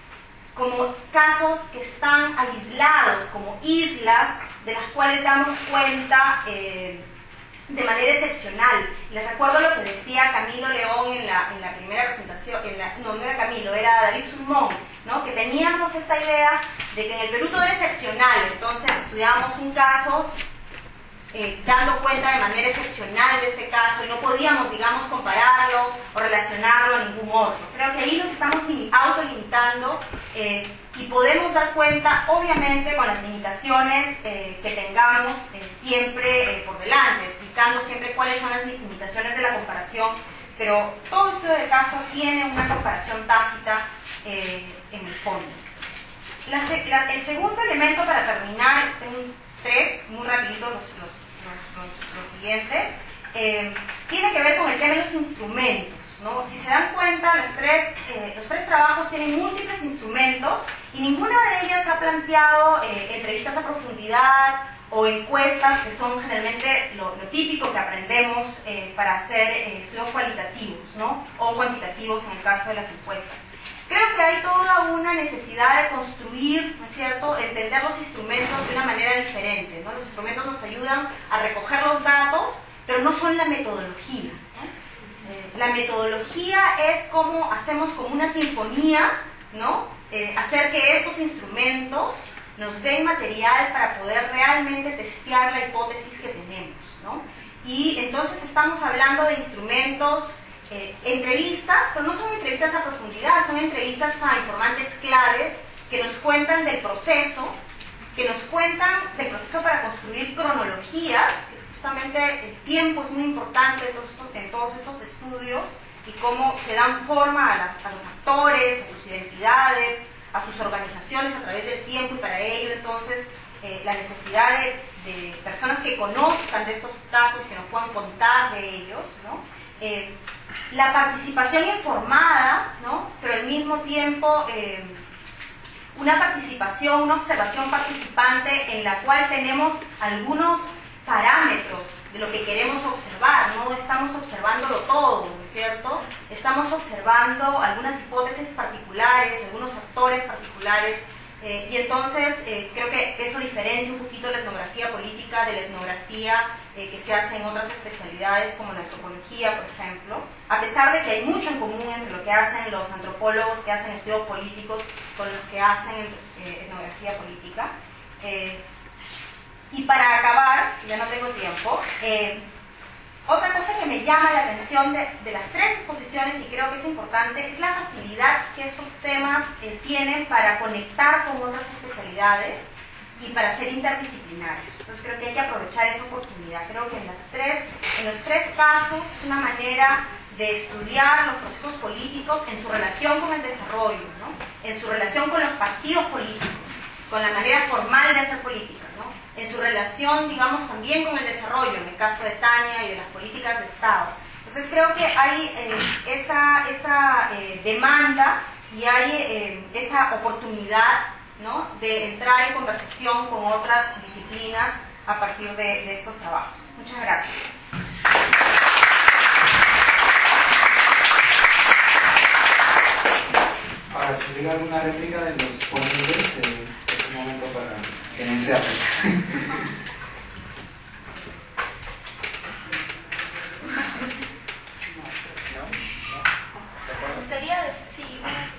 como casos que están aislados, como islas de las cuales damos cuenta eh, de manera excepcional. Les recuerdo lo que decía Camilo León en la, en la primera presentación, en la, no, no era Camilo, era David Sulmón, ¿no?, que teníamos esta idea de que en el Perú todo era excepcional, entonces estudiábamos un caso eh, dando cuenta de manera excepcional de este caso y no podíamos, digamos, compararlo o relacionarlo a ningún otro. Creo que ahí nos estamos autolimitando eh, y podemos dar cuenta, obviamente, con las limitaciones eh, que tengamos eh, siempre eh, por delante, explicando siempre cuáles son las limitaciones de la comparación, pero todo estudio de caso tiene una comparación tácita eh, en el fondo. la, la, el segundo elemento para terminar, tengo tres, muy rapidito los, los, los, los, los siguientes, eh, tiene que ver con el tema de los instrumentos, ¿no? Si se dan cuenta, las tres, eh, los tres trabajos tienen múltiples instrumentos y ninguna de ellas ha planteado eh, entrevistas a profundidad o encuestas, que son generalmente lo, lo típico que aprendemos eh, para hacer eh, estudios cualitativos, ¿no? O cuantitativos en el caso de las encuestas. Creo que hay toda una necesidad de construir, ¿no es cierto?, de entender los instrumentos de una manera diferente, ¿no? Los instrumentos nos ayudan a recoger los datos, pero no son la metodología, ¿eh? Eh, la metodología es como hacemos como una sinfonía, ¿no? Eh, hacer que estos instrumentos nos den material para poder realmente testear la hipótesis que tenemos, ¿no? Y entonces estamos hablando de instrumentos, eh, entrevistas, pero no son entrevistas a profundidad, son entrevistas a informantes claves que nos cuentan del proceso, que nos cuentan del proceso para construir cronologías, que justamente el tiempo es muy importante en todos estos, en todos estos estudios, y cómo se dan forma a, las, a los actores, a sus identidades, a sus organizaciones a través del tiempo, y para ello entonces eh, la necesidad de, de personas que conozcan de estos casos, que nos puedan contar de ellos, ¿no? Eh, la participación informada, ¿no? Pero al mismo tiempo eh, una participación, una observación participante en la cual tenemos algunos parámetros de lo que queremos observar, no estamos observándolo todo, ¿no es cierto? Estamos observando algunas hipótesis particulares, algunos actores particulares, eh, y entonces eh, creo que eso diferencia un poquito la etnografía política de la etnografía eh, que se hace en otras especialidades como la antropología, por ejemplo, a pesar de que hay mucho en común entre lo que hacen los antropólogos que hacen estudios políticos con los que hacen eh, etnografía política. Eh, Y para acabar, ya no tengo tiempo, eh, otra cosa que me llama la atención de, de las tres exposiciones, y creo que es importante, es la facilidad que estos temas eh, tienen para conectar con otras especialidades y para ser interdisciplinarios. Entonces creo que hay que aprovechar esa oportunidad. Creo que en, las tres, en los tres casos es una manera de estudiar los procesos políticos en su relación con el desarrollo, ¿no? En su relación con los partidos políticos, con la manera formal de hacer política, ¿no? En su relación, digamos, también con el desarrollo, en el caso de Tania y de las políticas de Estado. Entonces creo que hay eh, esa, esa eh, demanda y hay eh, esa oportunidad, ¿no?, de entrar en conversación con otras disciplinas a partir de, de estos trabajos. Muchas gracias. Ahora, si hubiera alguna réplica de los ponentes, eh, es un momento para que no sea. Me gustaría decir, sí,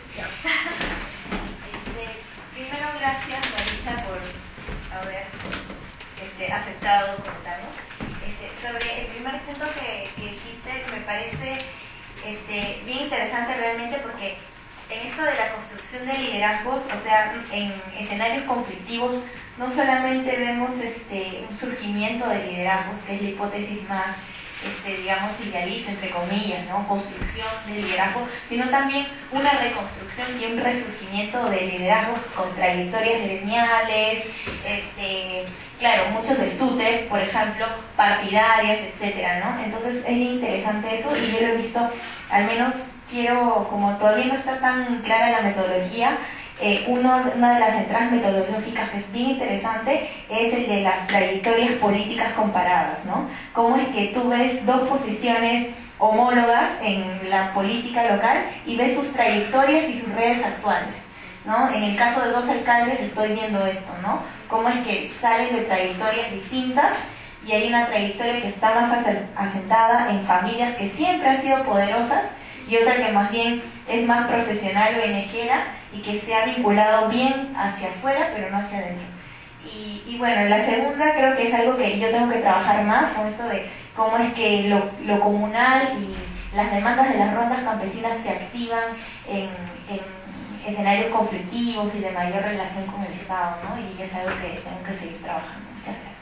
este, primero gracias Marisa por haber este, aceptado contarnos. Este, sobre el primer punto que, que dijiste, me parece este, bien interesante realmente, porque en esto de la construcción de liderazgos, o sea, en escenarios conflictivos, no solamente vemos este, un surgimiento de liderazgos, que es la hipótesis más, este, digamos, idealista, entre comillas, ¿no?, construcción de liderazgo, sino también una reconstrucción y un resurgimiento de liderazgos con trayectorias gremiales, este, claro, muchos de SUTEP, por ejemplo, partidarias, etcétera, ¿no? Entonces es bien interesante eso, y yo lo he visto, al menos quiero, como todavía no está tan clara la metodología, eh, uno, una de las entradas metodológicas que es bien interesante es el de las trayectorias políticas comparadas, ¿no? Cómo es que tú ves dos posiciones homólogas en la política local y ves sus trayectorias y sus redes actuales, ¿no? En el caso de dos alcaldes estoy viendo esto, ¿no? Cómo es que salen de trayectorias distintas y hay una trayectoria que está más asentada en familias que siempre han sido poderosas, y otra que más bien es más profesional o O N G era y que se ha vinculado bien hacia afuera pero no hacia adentro. Y, y bueno, la segunda creo que es algo que yo tengo que trabajar más, con esto de cómo es que lo, lo comunal y las demandas de las rondas campesinas se activan en, en escenarios conflictivos y de mayor relación con el Estado, ¿no? Y es algo que tengo que seguir trabajando. Muchas gracias.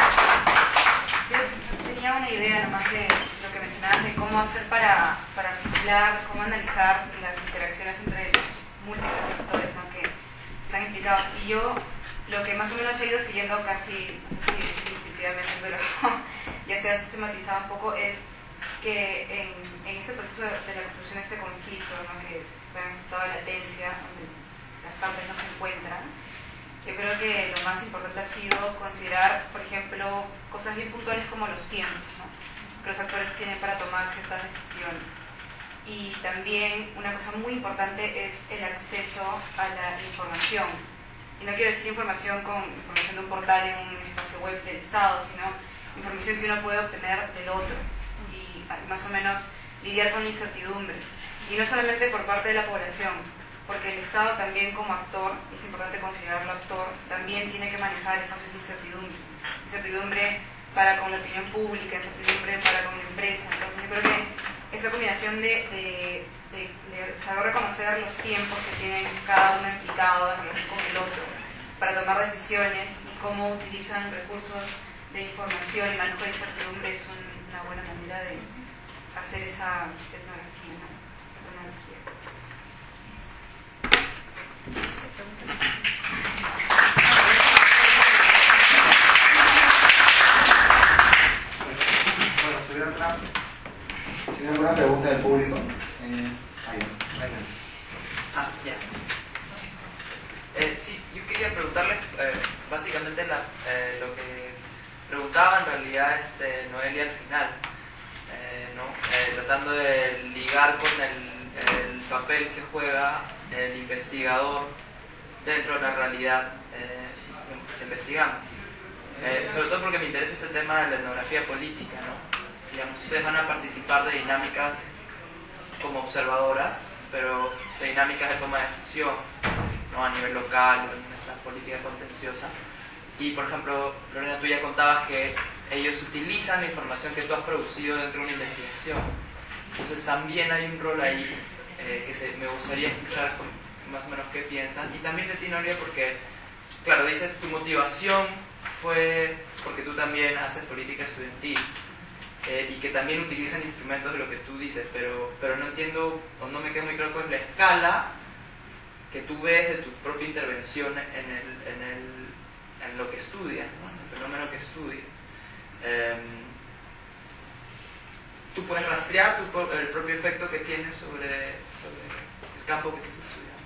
Yo tenía una idea nomás de lo que mencionabas de cómo hacer para, para contemplar, cómo analizar las interacciones entre los múltiples actores, ¿no?, que están implicados. Y yo lo que más o menos he ido siguiendo casi, no sé si decir instintivamente, pero ya se ha sistematizado un poco, es que en, en este proceso de, de la construcción de este conflicto, ¿no?, que está en estado de latencia, donde las partes no se encuentran, yo creo que lo más importante ha sido considerar, por ejemplo, cosas bien puntuales como los tiempos, ¿no?, que los actores tienen para tomar ciertas decisiones. Y también una cosa muy importante es el acceso a la información. Y no quiero decir información con información de un portal en un espacio web del Estado, sino información que uno puede obtener del otro y más o menos lidiar con la incertidumbre. Y no solamente por parte de la población, porque el Estado también como actor, y es importante considerarlo actor, también tiene que manejar espacios de incertidumbre. Incertidumbre para con la opinión pública, incertidumbre para con la empresa. Entonces yo creo que esa combinación de, de, de, de saber reconocer los tiempos que tienen cada uno implicado en relación con el otro para tomar decisiones y cómo utilizan recursos de información y manejo de incertidumbre es un, una buena manera de hacer esa tecnología, ¿no? Esa tecnología. Bueno, si hubiera alguna, si hubiera alguna pregunta del público, eh, ahí, ahí. Ah, ya. Eh, sí, yo quería preguntarle, eh, básicamente la, eh, lo que preguntaba en realidad este, Noelia al final, eh, ¿no? eh, tratando de ligar con el, el papel que juega el investigador dentro de la realidad eh, que se investigando. Eh, sobre todo porque me interesa ese tema de la etnografía política, ¿no? Digamos, ustedes van a participar de dinámicas como observadoras, pero de dinámicas de toma de decisión, ¿no?, a nivel local, en esa política contenciosa. Y, por ejemplo, Lorena, tú ya contabas que ellos utilizan la información que tú has producido dentro de una investigación. Entonces también hay un rol ahí eh, que se, me gustaría escuchar con, más o menos qué piensan. Y también de ti, Noelia, porque, claro, dices tu motivación fue porque tú también haces política estudiantil eh, y que también utilizan instrumentos de lo que tú dices, pero, pero no entiendo o no me queda muy claro cuál es la escala que tú ves de tu propia intervención en, el, en, el, en lo que estudias, ¿no?, en el fenómeno que estudias. Eh, tú puedes rastrear tu, el propio efecto que tienes sobre, sobre el campo que estás estudiando.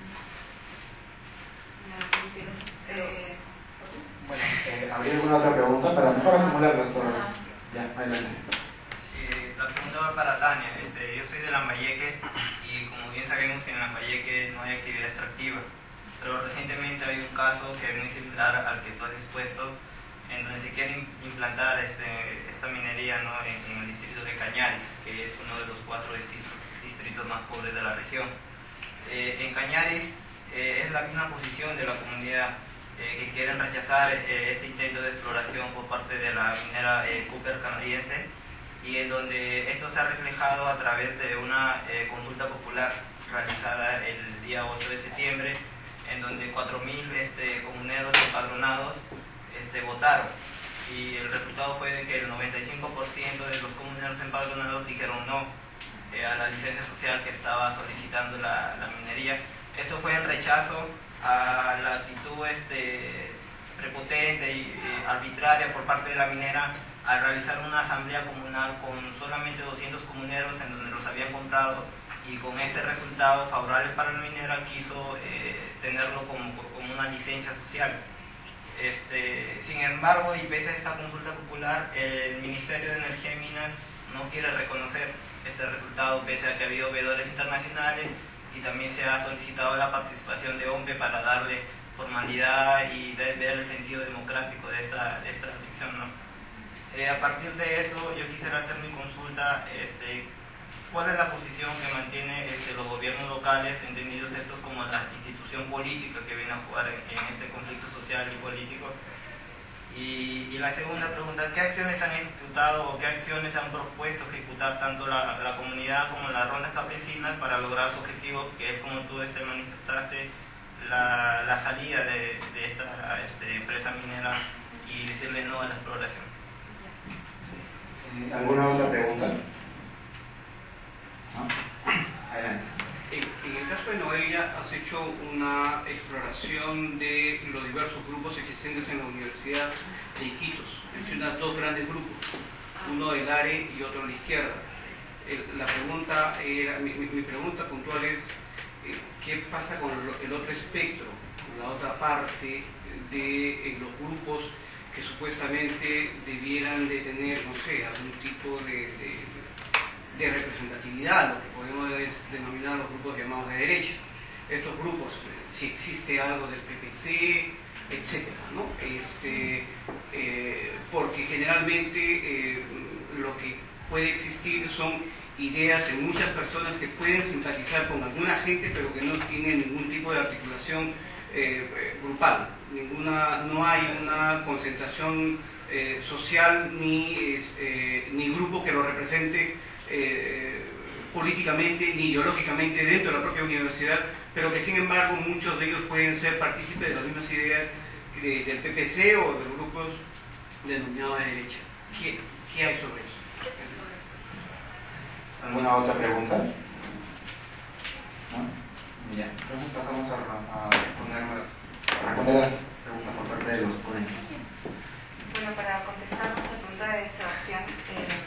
Eh, Bueno, eh, ¿habría alguna otra pregunta para, para acumularlas todas? Ya, adelante. Sí, la pregunta va para Tania. Este, yo soy de Lambayeque y como bien sabemos en Lambayeque no hay actividad extractiva, pero recientemente hay un caso que es muy similar al que tú has expuesto, en donde se quiere implantar este, esta minería, ¿no?, en, en el distrito de Cañaris, que es uno de los cuatro distritos, distritos más pobres de la región. Eh, en Cañaris eh, es la misma posición de la comunidad, Eh, que quieren rechazar eh, este intento de exploración por parte de la minera eh, Cooper canadiense, y en donde esto se ha reflejado a través de una eh, consulta popular realizada el día ocho de septiembre, en donde cuatro mil este, comuneros empadronados este, votaron, y el resultado fue de que el noventa y cinco por ciento de los comuneros empadronados dijeron no eh, a la licencia social que estaba solicitando la, la minería. Esto fue en rechazo a la actitud este, prepotente y eh, arbitraria por parte de la minera al realizar una asamblea comunal con solamente doscientos comuneros en donde los habían comprado, y con este resultado favorable para la minera quiso eh, tenerlo como, como una licencia social. Este, sin embargo, y pese a esta consulta popular, el Ministerio de Energía y Minas no quiere reconocer este resultado, pese a que ha habido veedores internacionales y también se ha solicitado la participación de O M P E para darle formalidad y de, ver el sentido democrático de esta, de esta elección, ¿no? Eh, a partir de eso, yo quisiera hacer mi consulta, este, ¿cuál es la posición que mantiene este, los gobiernos locales, entendidos estos como la institución política que viene a jugar en, en este conflicto social y político? Y, y la segunda pregunta, ¿qué acciones han ejecutado o qué acciones han propuesto ejecutar tanto la, la comunidad como las rondas campesinas para lograr su objetivo, que es, como tú este, manifestaste, la, la salida de, de esta este, empresa minera y decirle no a la exploración? ¿Alguna otra pregunta? ¿no? Adelante. En, en el caso de Noelia, has hecho una exploración de los diversos grupos existentes en la Universidad de Iquitos. Mencionas dos grandes grupos, uno del A R E y otro a la izquierda. El, la pregunta era, mi, mi, mi pregunta puntual es, eh, ¿qué pasa con el, el otro espectro, con la otra parte de eh, los grupos que supuestamente debieran de tener, no sé, algún tipo de, de de representatividad, lo que podemos denominar los grupos llamados de derecha? Estos grupos, si existe algo del P P C, etcétera, ¿no? Este, eh, porque generalmente eh, lo que puede existir son ideas en muchas personas que pueden simpatizar con alguna gente, pero que no tienen ningún tipo de articulación eh, grupal. Ninguna, no hay una concentración eh, social ni, eh, ni grupo que lo represente Eh, políticamente ni ideológicamente dentro de la propia universidad, pero que sin embargo muchos de ellos pueden ser partícipes de las mismas ideas de, del P P C o de los grupos denominados de derecha. ¿Qué, qué hay sobre eso? ¿Alguna otra pregunta? ¿No? Ya, entonces pasamos a, a responder las, a responder las preguntas por parte de los ponentes. Bueno, para contestar la pregunta de Sebastián, eh,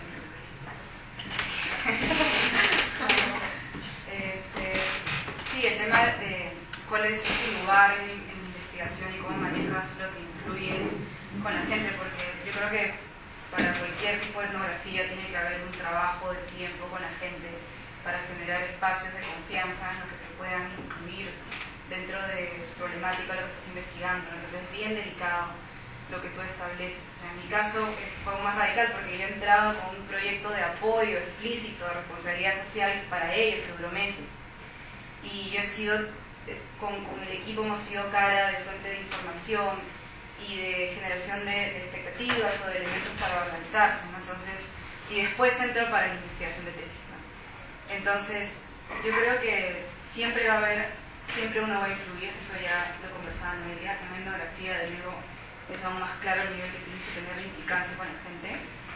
este, sí, el tema de cuál es tu lugar en, en investigación y cómo manejas lo que influyes con la gente, porque yo creo que para cualquier tipo de etnografía tiene que haber un trabajo de tiempo con la gente para generar espacios de confianza en los que te puedan incluir dentro de su problemática, lo que estás investigando. Entonces es bien delicado lo que tú estableces. O sea, en mi caso es un poco más radical porque yo he entrado con un proyecto de apoyo explícito de responsabilidad social para ellos que duró meses, y yo he sido, con, con el equipo hemos sido cara de fuente de información y de generación de, de expectativas o de elementos para organizarse, ¿no? Entonces, y después entro para la investigación de tesis, ¿no? Entonces yo creo que siempre va a haber, siempre uno va a influir, eso ya lo conversaba en Noelia, en la etnografía de nuevo es aún más claro el nivel que tienes que tener de implicancia con la gente,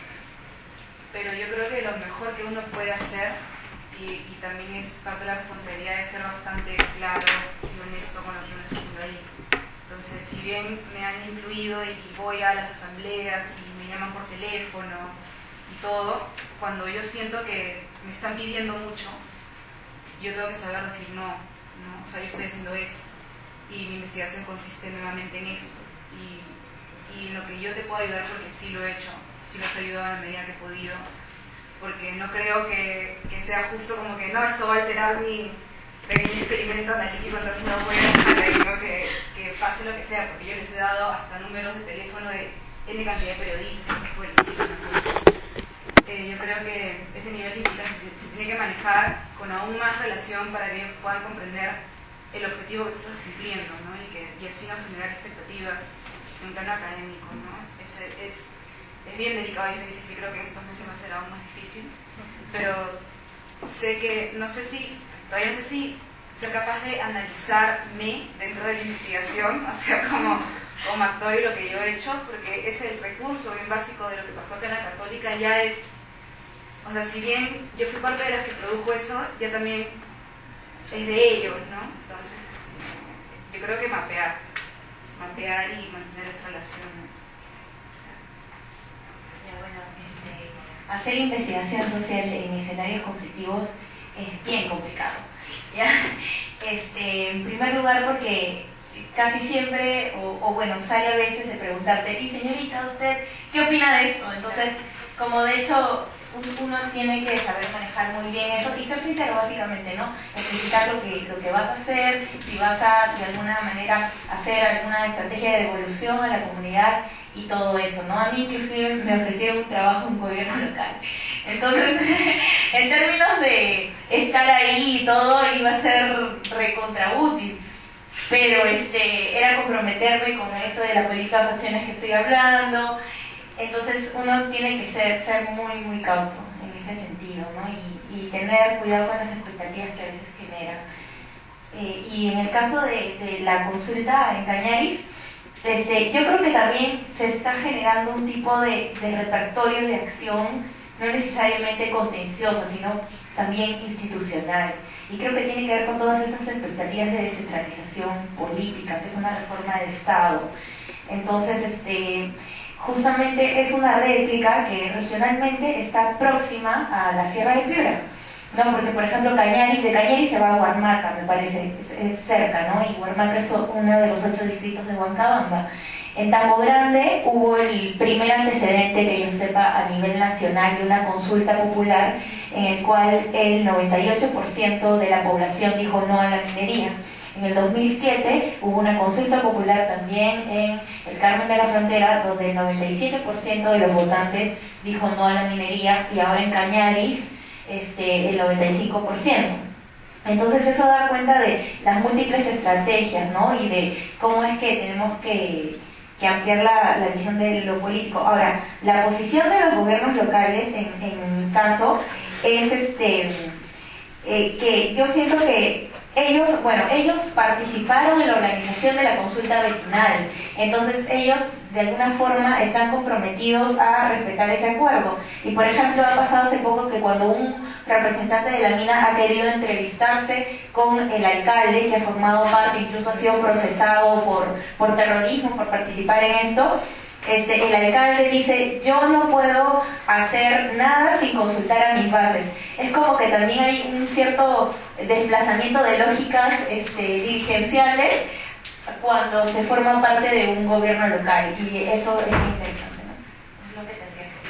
pero yo creo que lo mejor que uno puede hacer, y, y también es parte de la responsabilidad, es ser bastante claro y honesto con lo que uno está haciendo ahí. Entonces, si bien me han incluido y voy a las asambleas y me llaman por teléfono y todo, cuando yo siento que me están pidiendo mucho, yo tengo que saber decir no, no, o sea, yo estoy haciendo eso y mi investigación consiste nuevamente en esto. Y, y en lo que yo te puedo ayudar, porque sí lo he hecho, sí los he ayudado en la medida que he podido, porque no creo que, que sea justo como que no, esto va a alterar mi pequeño experimento analítico, entonces no voy a dejar ahí, ¿no? que, que pase lo que sea, porque yo les he dado hasta números de teléfono de N cantidad de periodistas, por el estilo, entonces eh, yo creo que ese nivel de implicancia se, se tiene que manejar con aún más relación para que ellos puedan comprender el objetivo que estás cumpliendo, ¿no? y, que, y así no generar expectativas en un plano académico, ¿no? Es, es, es bien delicado y es difícil, creo que en estos meses va a ser aún más difícil, pero sé que, no sé si, todavía no sé si ser capaz de analizarme dentro de la investigación, o sea, como, como actor y lo que yo he hecho, porque es el recurso bien básico de lo que pasó acá en la Católica, ya es, o sea, si bien yo fui parte de las que produjo eso, ya también es de ellos, ¿no? Entonces, yo creo que mapear, mapear y mantener esa relación. Ya, bueno, este, hacer investigación social en escenarios conflictivos es bien complicado, ¿ya? Este, en primer lugar porque casi siempre, o, o bueno, sale a veces de preguntarte, y señorita, ¿usted qué opina de esto? Entonces, como de hecho uno tiene que saber manejar muy bien eso y ser sincero básicamente, ¿no? Explicar lo que, lo que vas a hacer, si vas a de alguna manera hacer alguna estrategia de devolución a la comunidad y todo eso, ¿no? A mí inclusive me ofrecieron un trabajo en un gobierno local. Entonces, en términos de estar ahí y todo, iba a ser recontra útil. Pero este, era comprometerme con esto de la política de facciones que estoy hablando. Entonces uno tiene que ser, ser muy, muy cauto en ese sentido, ¿no? Y, y tener cuidado con las expectativas que a veces genera. Eh, y en el caso de, de la consulta en Cañaris, este, yo creo que también se está generando un tipo de, de repertorio de acción no necesariamente contenciosa, sino también institucional. Y creo que tiene que ver con todas esas expectativas de descentralización política, que es una reforma del Estado. Entonces, este, justamente es una réplica que regionalmente está próxima a la Sierra de Piura. No, porque por ejemplo Cañaris, de Cañaris se va a Huarmaca, me parece, es, es cerca, ¿no? Y Huarmaca es uno de los ocho distritos de Huancabamba. En Tambo Grande hubo el primer antecedente que yo sepa a nivel nacional de una consulta popular en el cual el noventa y ocho por ciento de la población dijo no a la minería. En el dos mil siete hubo una consulta popular también en el Carmen de la Frontera donde el noventa y siete por ciento de los votantes dijo no a la minería, y ahora en Cañaris este, el noventa y cinco por ciento. Entonces eso da cuenta de las múltiples estrategias, ¿no? Y de cómo es que tenemos que, que ampliar la, la visión de lo político. Ahora, la posición de los gobiernos locales en, en mi caso es este eh, que yo siento que ellos, bueno, ellos participaron en la organización de la consulta vecinal, entonces ellos de alguna forma están comprometidos a respetar ese acuerdo. Y por ejemplo ha pasado hace poco que cuando un representante de la mina ha querido entrevistarse con el alcalde, que ha formado parte, incluso ha sido procesado por, por terrorismo, por participar en esto, Este, el alcalde dice, yo no puedo hacer nada sin consultar a mis bases. Es como que también hay un cierto desplazamiento de lógicas este, dirigenciales cuando se forma parte de un gobierno local, y eso es muy interesante, ¿no? Es lo que tendría que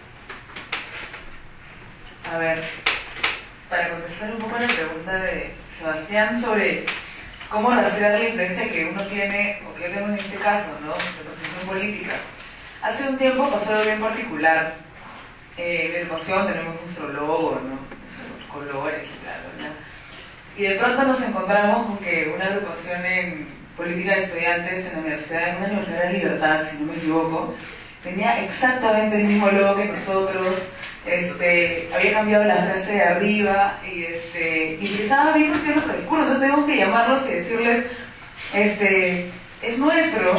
decir. A ver, para contestar un poco la pregunta de Sebastián sobre cómo rastrear la influencia que uno tiene, o que yo tengo en este caso, ¿no?, de posición política. Hace un tiempo pasó algo bien particular. Eh, en educación tenemos nuestro logo, ¿no?, nuestros colores, bla, bla, bla. Y de pronto nos encontramos con que una agrupación en política de estudiantes en la universidad, en una universidad de Libertad, si no me equivoco, tenía exactamente el mismo logo que nosotros. Este, había cambiado la frase de arriba y este y utilizaba bien por nuestro discurso, entonces tenemos que llamarlos y decirles este es nuestro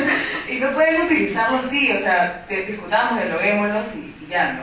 y no pueden utilizarlo así, o sea, discutamos, dialoguémoslos y, y ya, ¿no?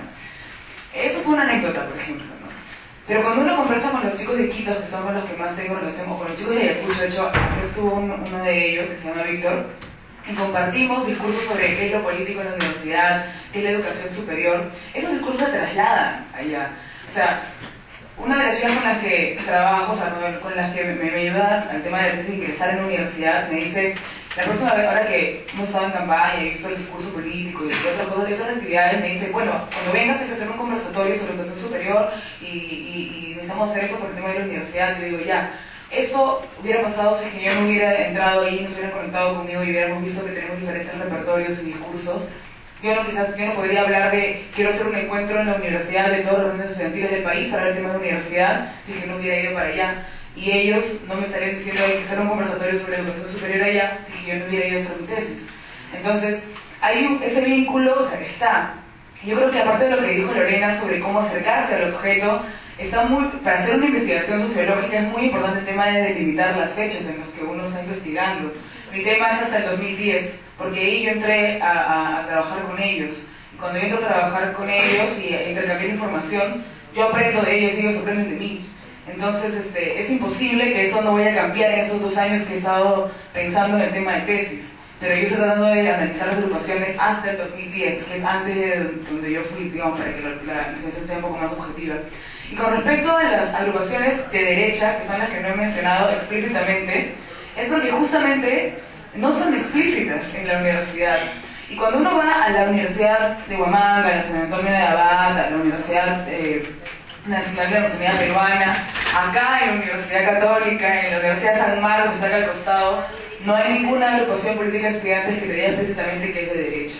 Eso fue una anécdota, por ejemplo, ¿no? Pero cuando uno conversa con los chicos de Iquitos, que son con los que más tengo relación, o con los chicos de Ayacucho, de hecho, aquí estuvo uno, uno de ellos que se llama Víctor, y compartimos discursos sobre qué es lo político en la universidad, qué es la educación superior, esos discursos se trasladan allá. O sea, una de las chicas con las que trabajo, o sea, con las que me, me ayuda al tema de ingresar en la universidad, me dice, la próxima vez, ahora que hemos estado en campaña y he visto el discurso político y otras cosas, y otras actividades, me dice, bueno, cuando vengas hay que hacer un conversatorio sobre educación superior y, y, y necesitamos hacer eso por el tema de la universidad. Yo digo, ya, esto hubiera pasado si es que yo no hubiera entrado ahí, no se hubieran conectado conmigo y hubiéramos visto que tenemos diferentes repertorios y discursos. Yo no, quizás yo no podría hablar de quiero hacer un encuentro en la universidad de todos los representantes estudiantiles del país para el tema de la universidad, si es que no hubiera ido para allá. Y ellos no me estarían diciendo hay que hacer un conversatorio sobre educación superior allá, si es que yo no hubiera ido a hacer mi tesis. Entonces, hay un, ese vínculo, o sea, que está. Yo creo que aparte de lo que dijo Lorena sobre cómo acercarse al objeto, está muy, para hacer una investigación sociológica es muy importante el tema de delimitar las fechas en las que uno está investigando. Mi tema es hasta el dos mil diez, porque ahí yo entré a, a, a trabajar con ellos. Y cuando yo entro a trabajar con ellos y a intercambiar información, yo aprendo de ellos y ellos aprenden de mí. Entonces este, es imposible que eso no vaya a cambiar en esos dos años que he estado pensando en el tema de tesis. Pero yo estoy tratando de analizar las agrupaciones hasta el dos mil diez, que es antes de donde yo fui, digamos, para que la, la investigación sea un poco más objetiva. Y con respecto a las agrupaciones de derecha, que son las que no he mencionado explícitamente, es porque justamente no son explícitas en la universidad. Y cuando uno va a la Universidad de Huamanga, a la San Antonio de Abad, a la Universidad eh, Nacional de la Nacionalidad Peruana, acá en la Universidad Católica, en la Universidad de San Marcos, que está acá al costado, no hay ninguna agrupación política de estudiantes que te diga explícitamente que es de derecha.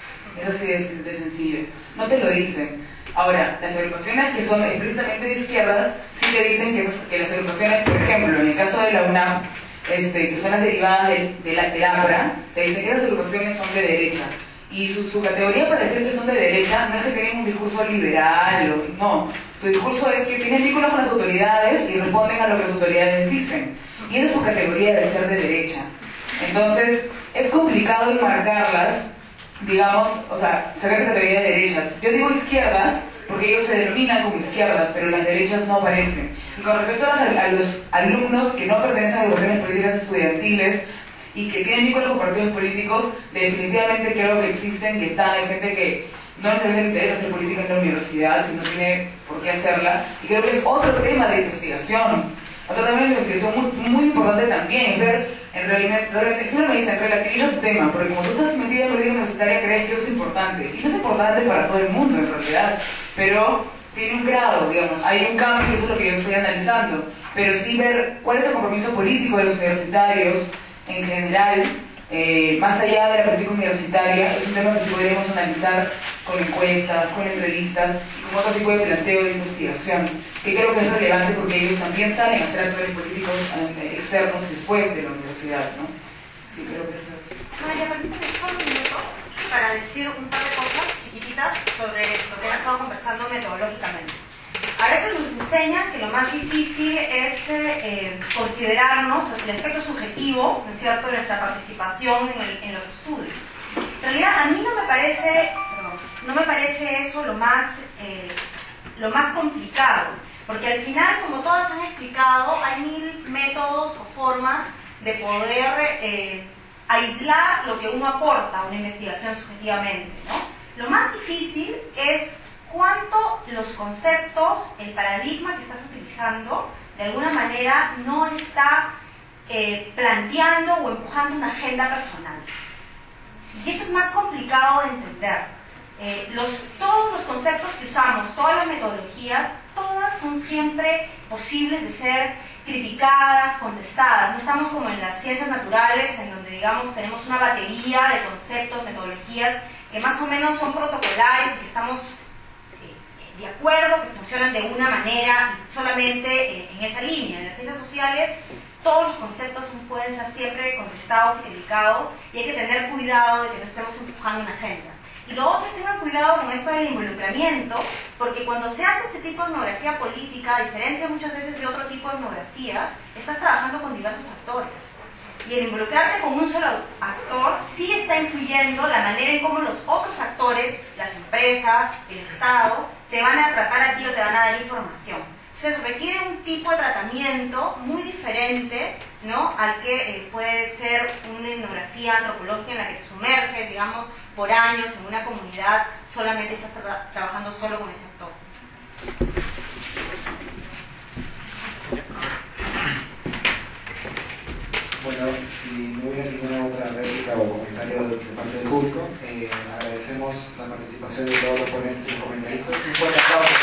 Es así de, de sencillo. No te lo dicen. Ahora, las agrupaciones que son explícitamente de izquierdas sí te dicen que, que las agrupaciones, por ejemplo, en el caso de la UNAM, este, que son las derivadas de, de la del APRA, te dicen que las agrupaciones son de derecha. Y su, su categoría para decir que son de derecha no es que tienen un discurso liberal, o, no. Su discurso es que tienen vínculos con las autoridades y responden a lo que las autoridades dicen. Y esa es su categoría de ser de derecha. Entonces, es complicado enmarcarlas, digamos, o sea, sacar esa categoría de derecha. Yo digo izquierdas porque ellos se denominan como izquierdas, pero las derechas no aparecen. Y con respecto a los, a los alumnos que no pertenecen a agrupaciones políticas estudiantiles y que tienen vínculos con partidos políticos, definitivamente creo que existen, que están, hay gente que no necesariamente le interesa hacer política en la universidad, que no tiene por qué hacerla, y creo que es otro tema de investigación. Otro tema de investigación muy, muy importante también es ver, en realidad, realmente, siempre me dicen, relativiza tu tema, porque como tú estás metida en política universitaria, crees que eso es importante. Y no es importante para todo el mundo, en realidad, pero tiene un grado, digamos, hay un cambio, y eso es lo que yo estoy analizando. Pero sí ver cuál es el compromiso político de los universitarios en general, eh, más allá de la política universitaria, es un tema que podríamos analizar con encuestas, con entrevistas y con otro tipo de planteo de investigación, que creo que es relevante porque ellos también salen a ser actores políticos eh, externos después de la universidad, ¿no? Sí, creo que eso es. María, permítame solo un minuto para decir un par de cosas chiquititas sobre lo que han estado conversando metodológicamente. A veces nos enseñan que lo más difícil es eh, considerarnos el aspecto subjetivo, ¿no es cierto?, de nuestra participación en, el, en los estudios. En realidad, a mí no me parece, perdón, no me parece eso lo más, eh, lo más complicado, porque al final, como todas han explicado, hay mil métodos o formas de poder eh, aislar lo que uno aporta a una investigación subjetivamente, ¿no? Lo más difícil es cuánto los conceptos, el paradigma que estás utilizando, de alguna manera no está eh, planteando o empujando una agenda personal. Y eso es más complicado de entender. Eh, los, todos los conceptos que usamos, todas las metodologías, todas son siempre posibles de ser criticadas, contestadas. No estamos como en las ciencias naturales, en donde, digamos, tenemos una batería de conceptos, metodologías, que más o menos son protocolares y que estamos de acuerdo, que funcionan de una manera solamente en esa línea. En las ciencias sociales todos los conceptos pueden ser siempre contestados y criticados y hay que tener cuidado de que no estemos empujando una agenda. Y lo otro es tengan cuidado con esto del involucramiento, porque cuando se hace este tipo de etnografía política, a diferencia muchas veces de otro tipo de etnografías, estás trabajando con diversos actores. Y el involucrarte con un solo actor sí está influyendo la manera en cómo los otros actores, las empresas, el Estado, te van a tratar a ti o te van a dar información. Entonces requiere un tipo de tratamiento muy diferente, ¿no?, al que eh, puede ser una etnografía antropológica en la que te sumerges, digamos, por años en una comunidad, solamente estás tra trabajando solo con ese actor. Bueno, si no hubiera ninguna otra réplica o comentario de parte del público, eh, agradecemos la participación de todos los ponentes y comentaristas. Un fuerte aplauso.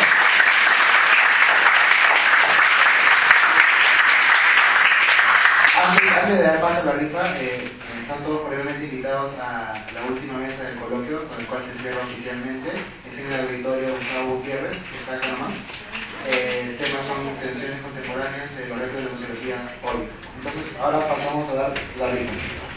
Antes, antes de dar paso a la rifa, eh, están todos cordialmente invitados a la última mesa del coloquio, con el cual se cierra oficialmente. Es en el auditorio Gustavo Gutiérrez, que está acá nomás. Eh, el tema son extensiones contemporáneas de los retos de la sociología hoy. Entonces, ahora pasamos a dar la rifa.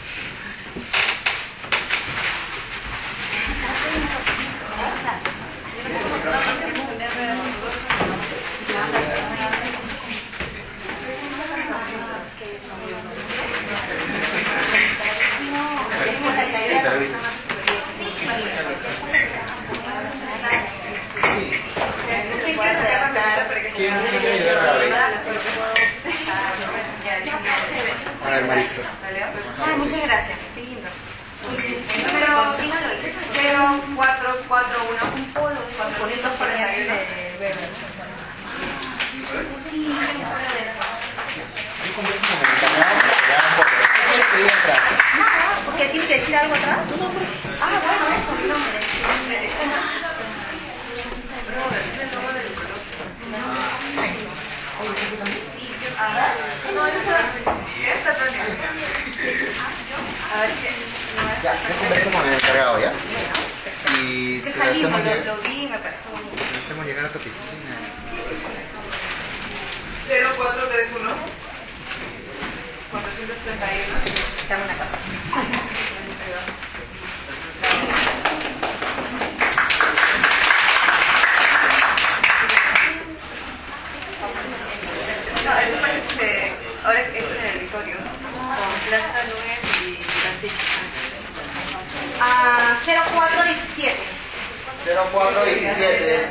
A ver, Maritza. Ay, muchas gracias, qué lindo. Número cero cuatro cuatro uno, un polo de cuatrocientos cuarenta y uno. Sí, un polo de eso. No, porque tiene que decir algo atrás. Ah, bueno, eso, mi nombre. A ver, no, eso esta también. A ver qué. Ya, yo converso con el encargado, ¿ya? Y se lo hacemos llegar. Lo vi y me pareció bonito. Le hacemos llegar a tu oficina. cero cuatro tres uno cuatrocientos treinta y uno. Dame una casa. No, el número es, eh, ahora es en el auditorio, con Plaza Núñez y Plantic. Ah, cero cuatro diecisiete. cero cuatro diecisiete.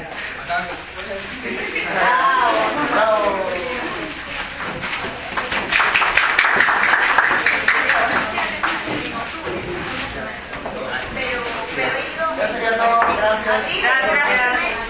Bravo. Pero, pero, Ya sería todo, gracias. Gracias.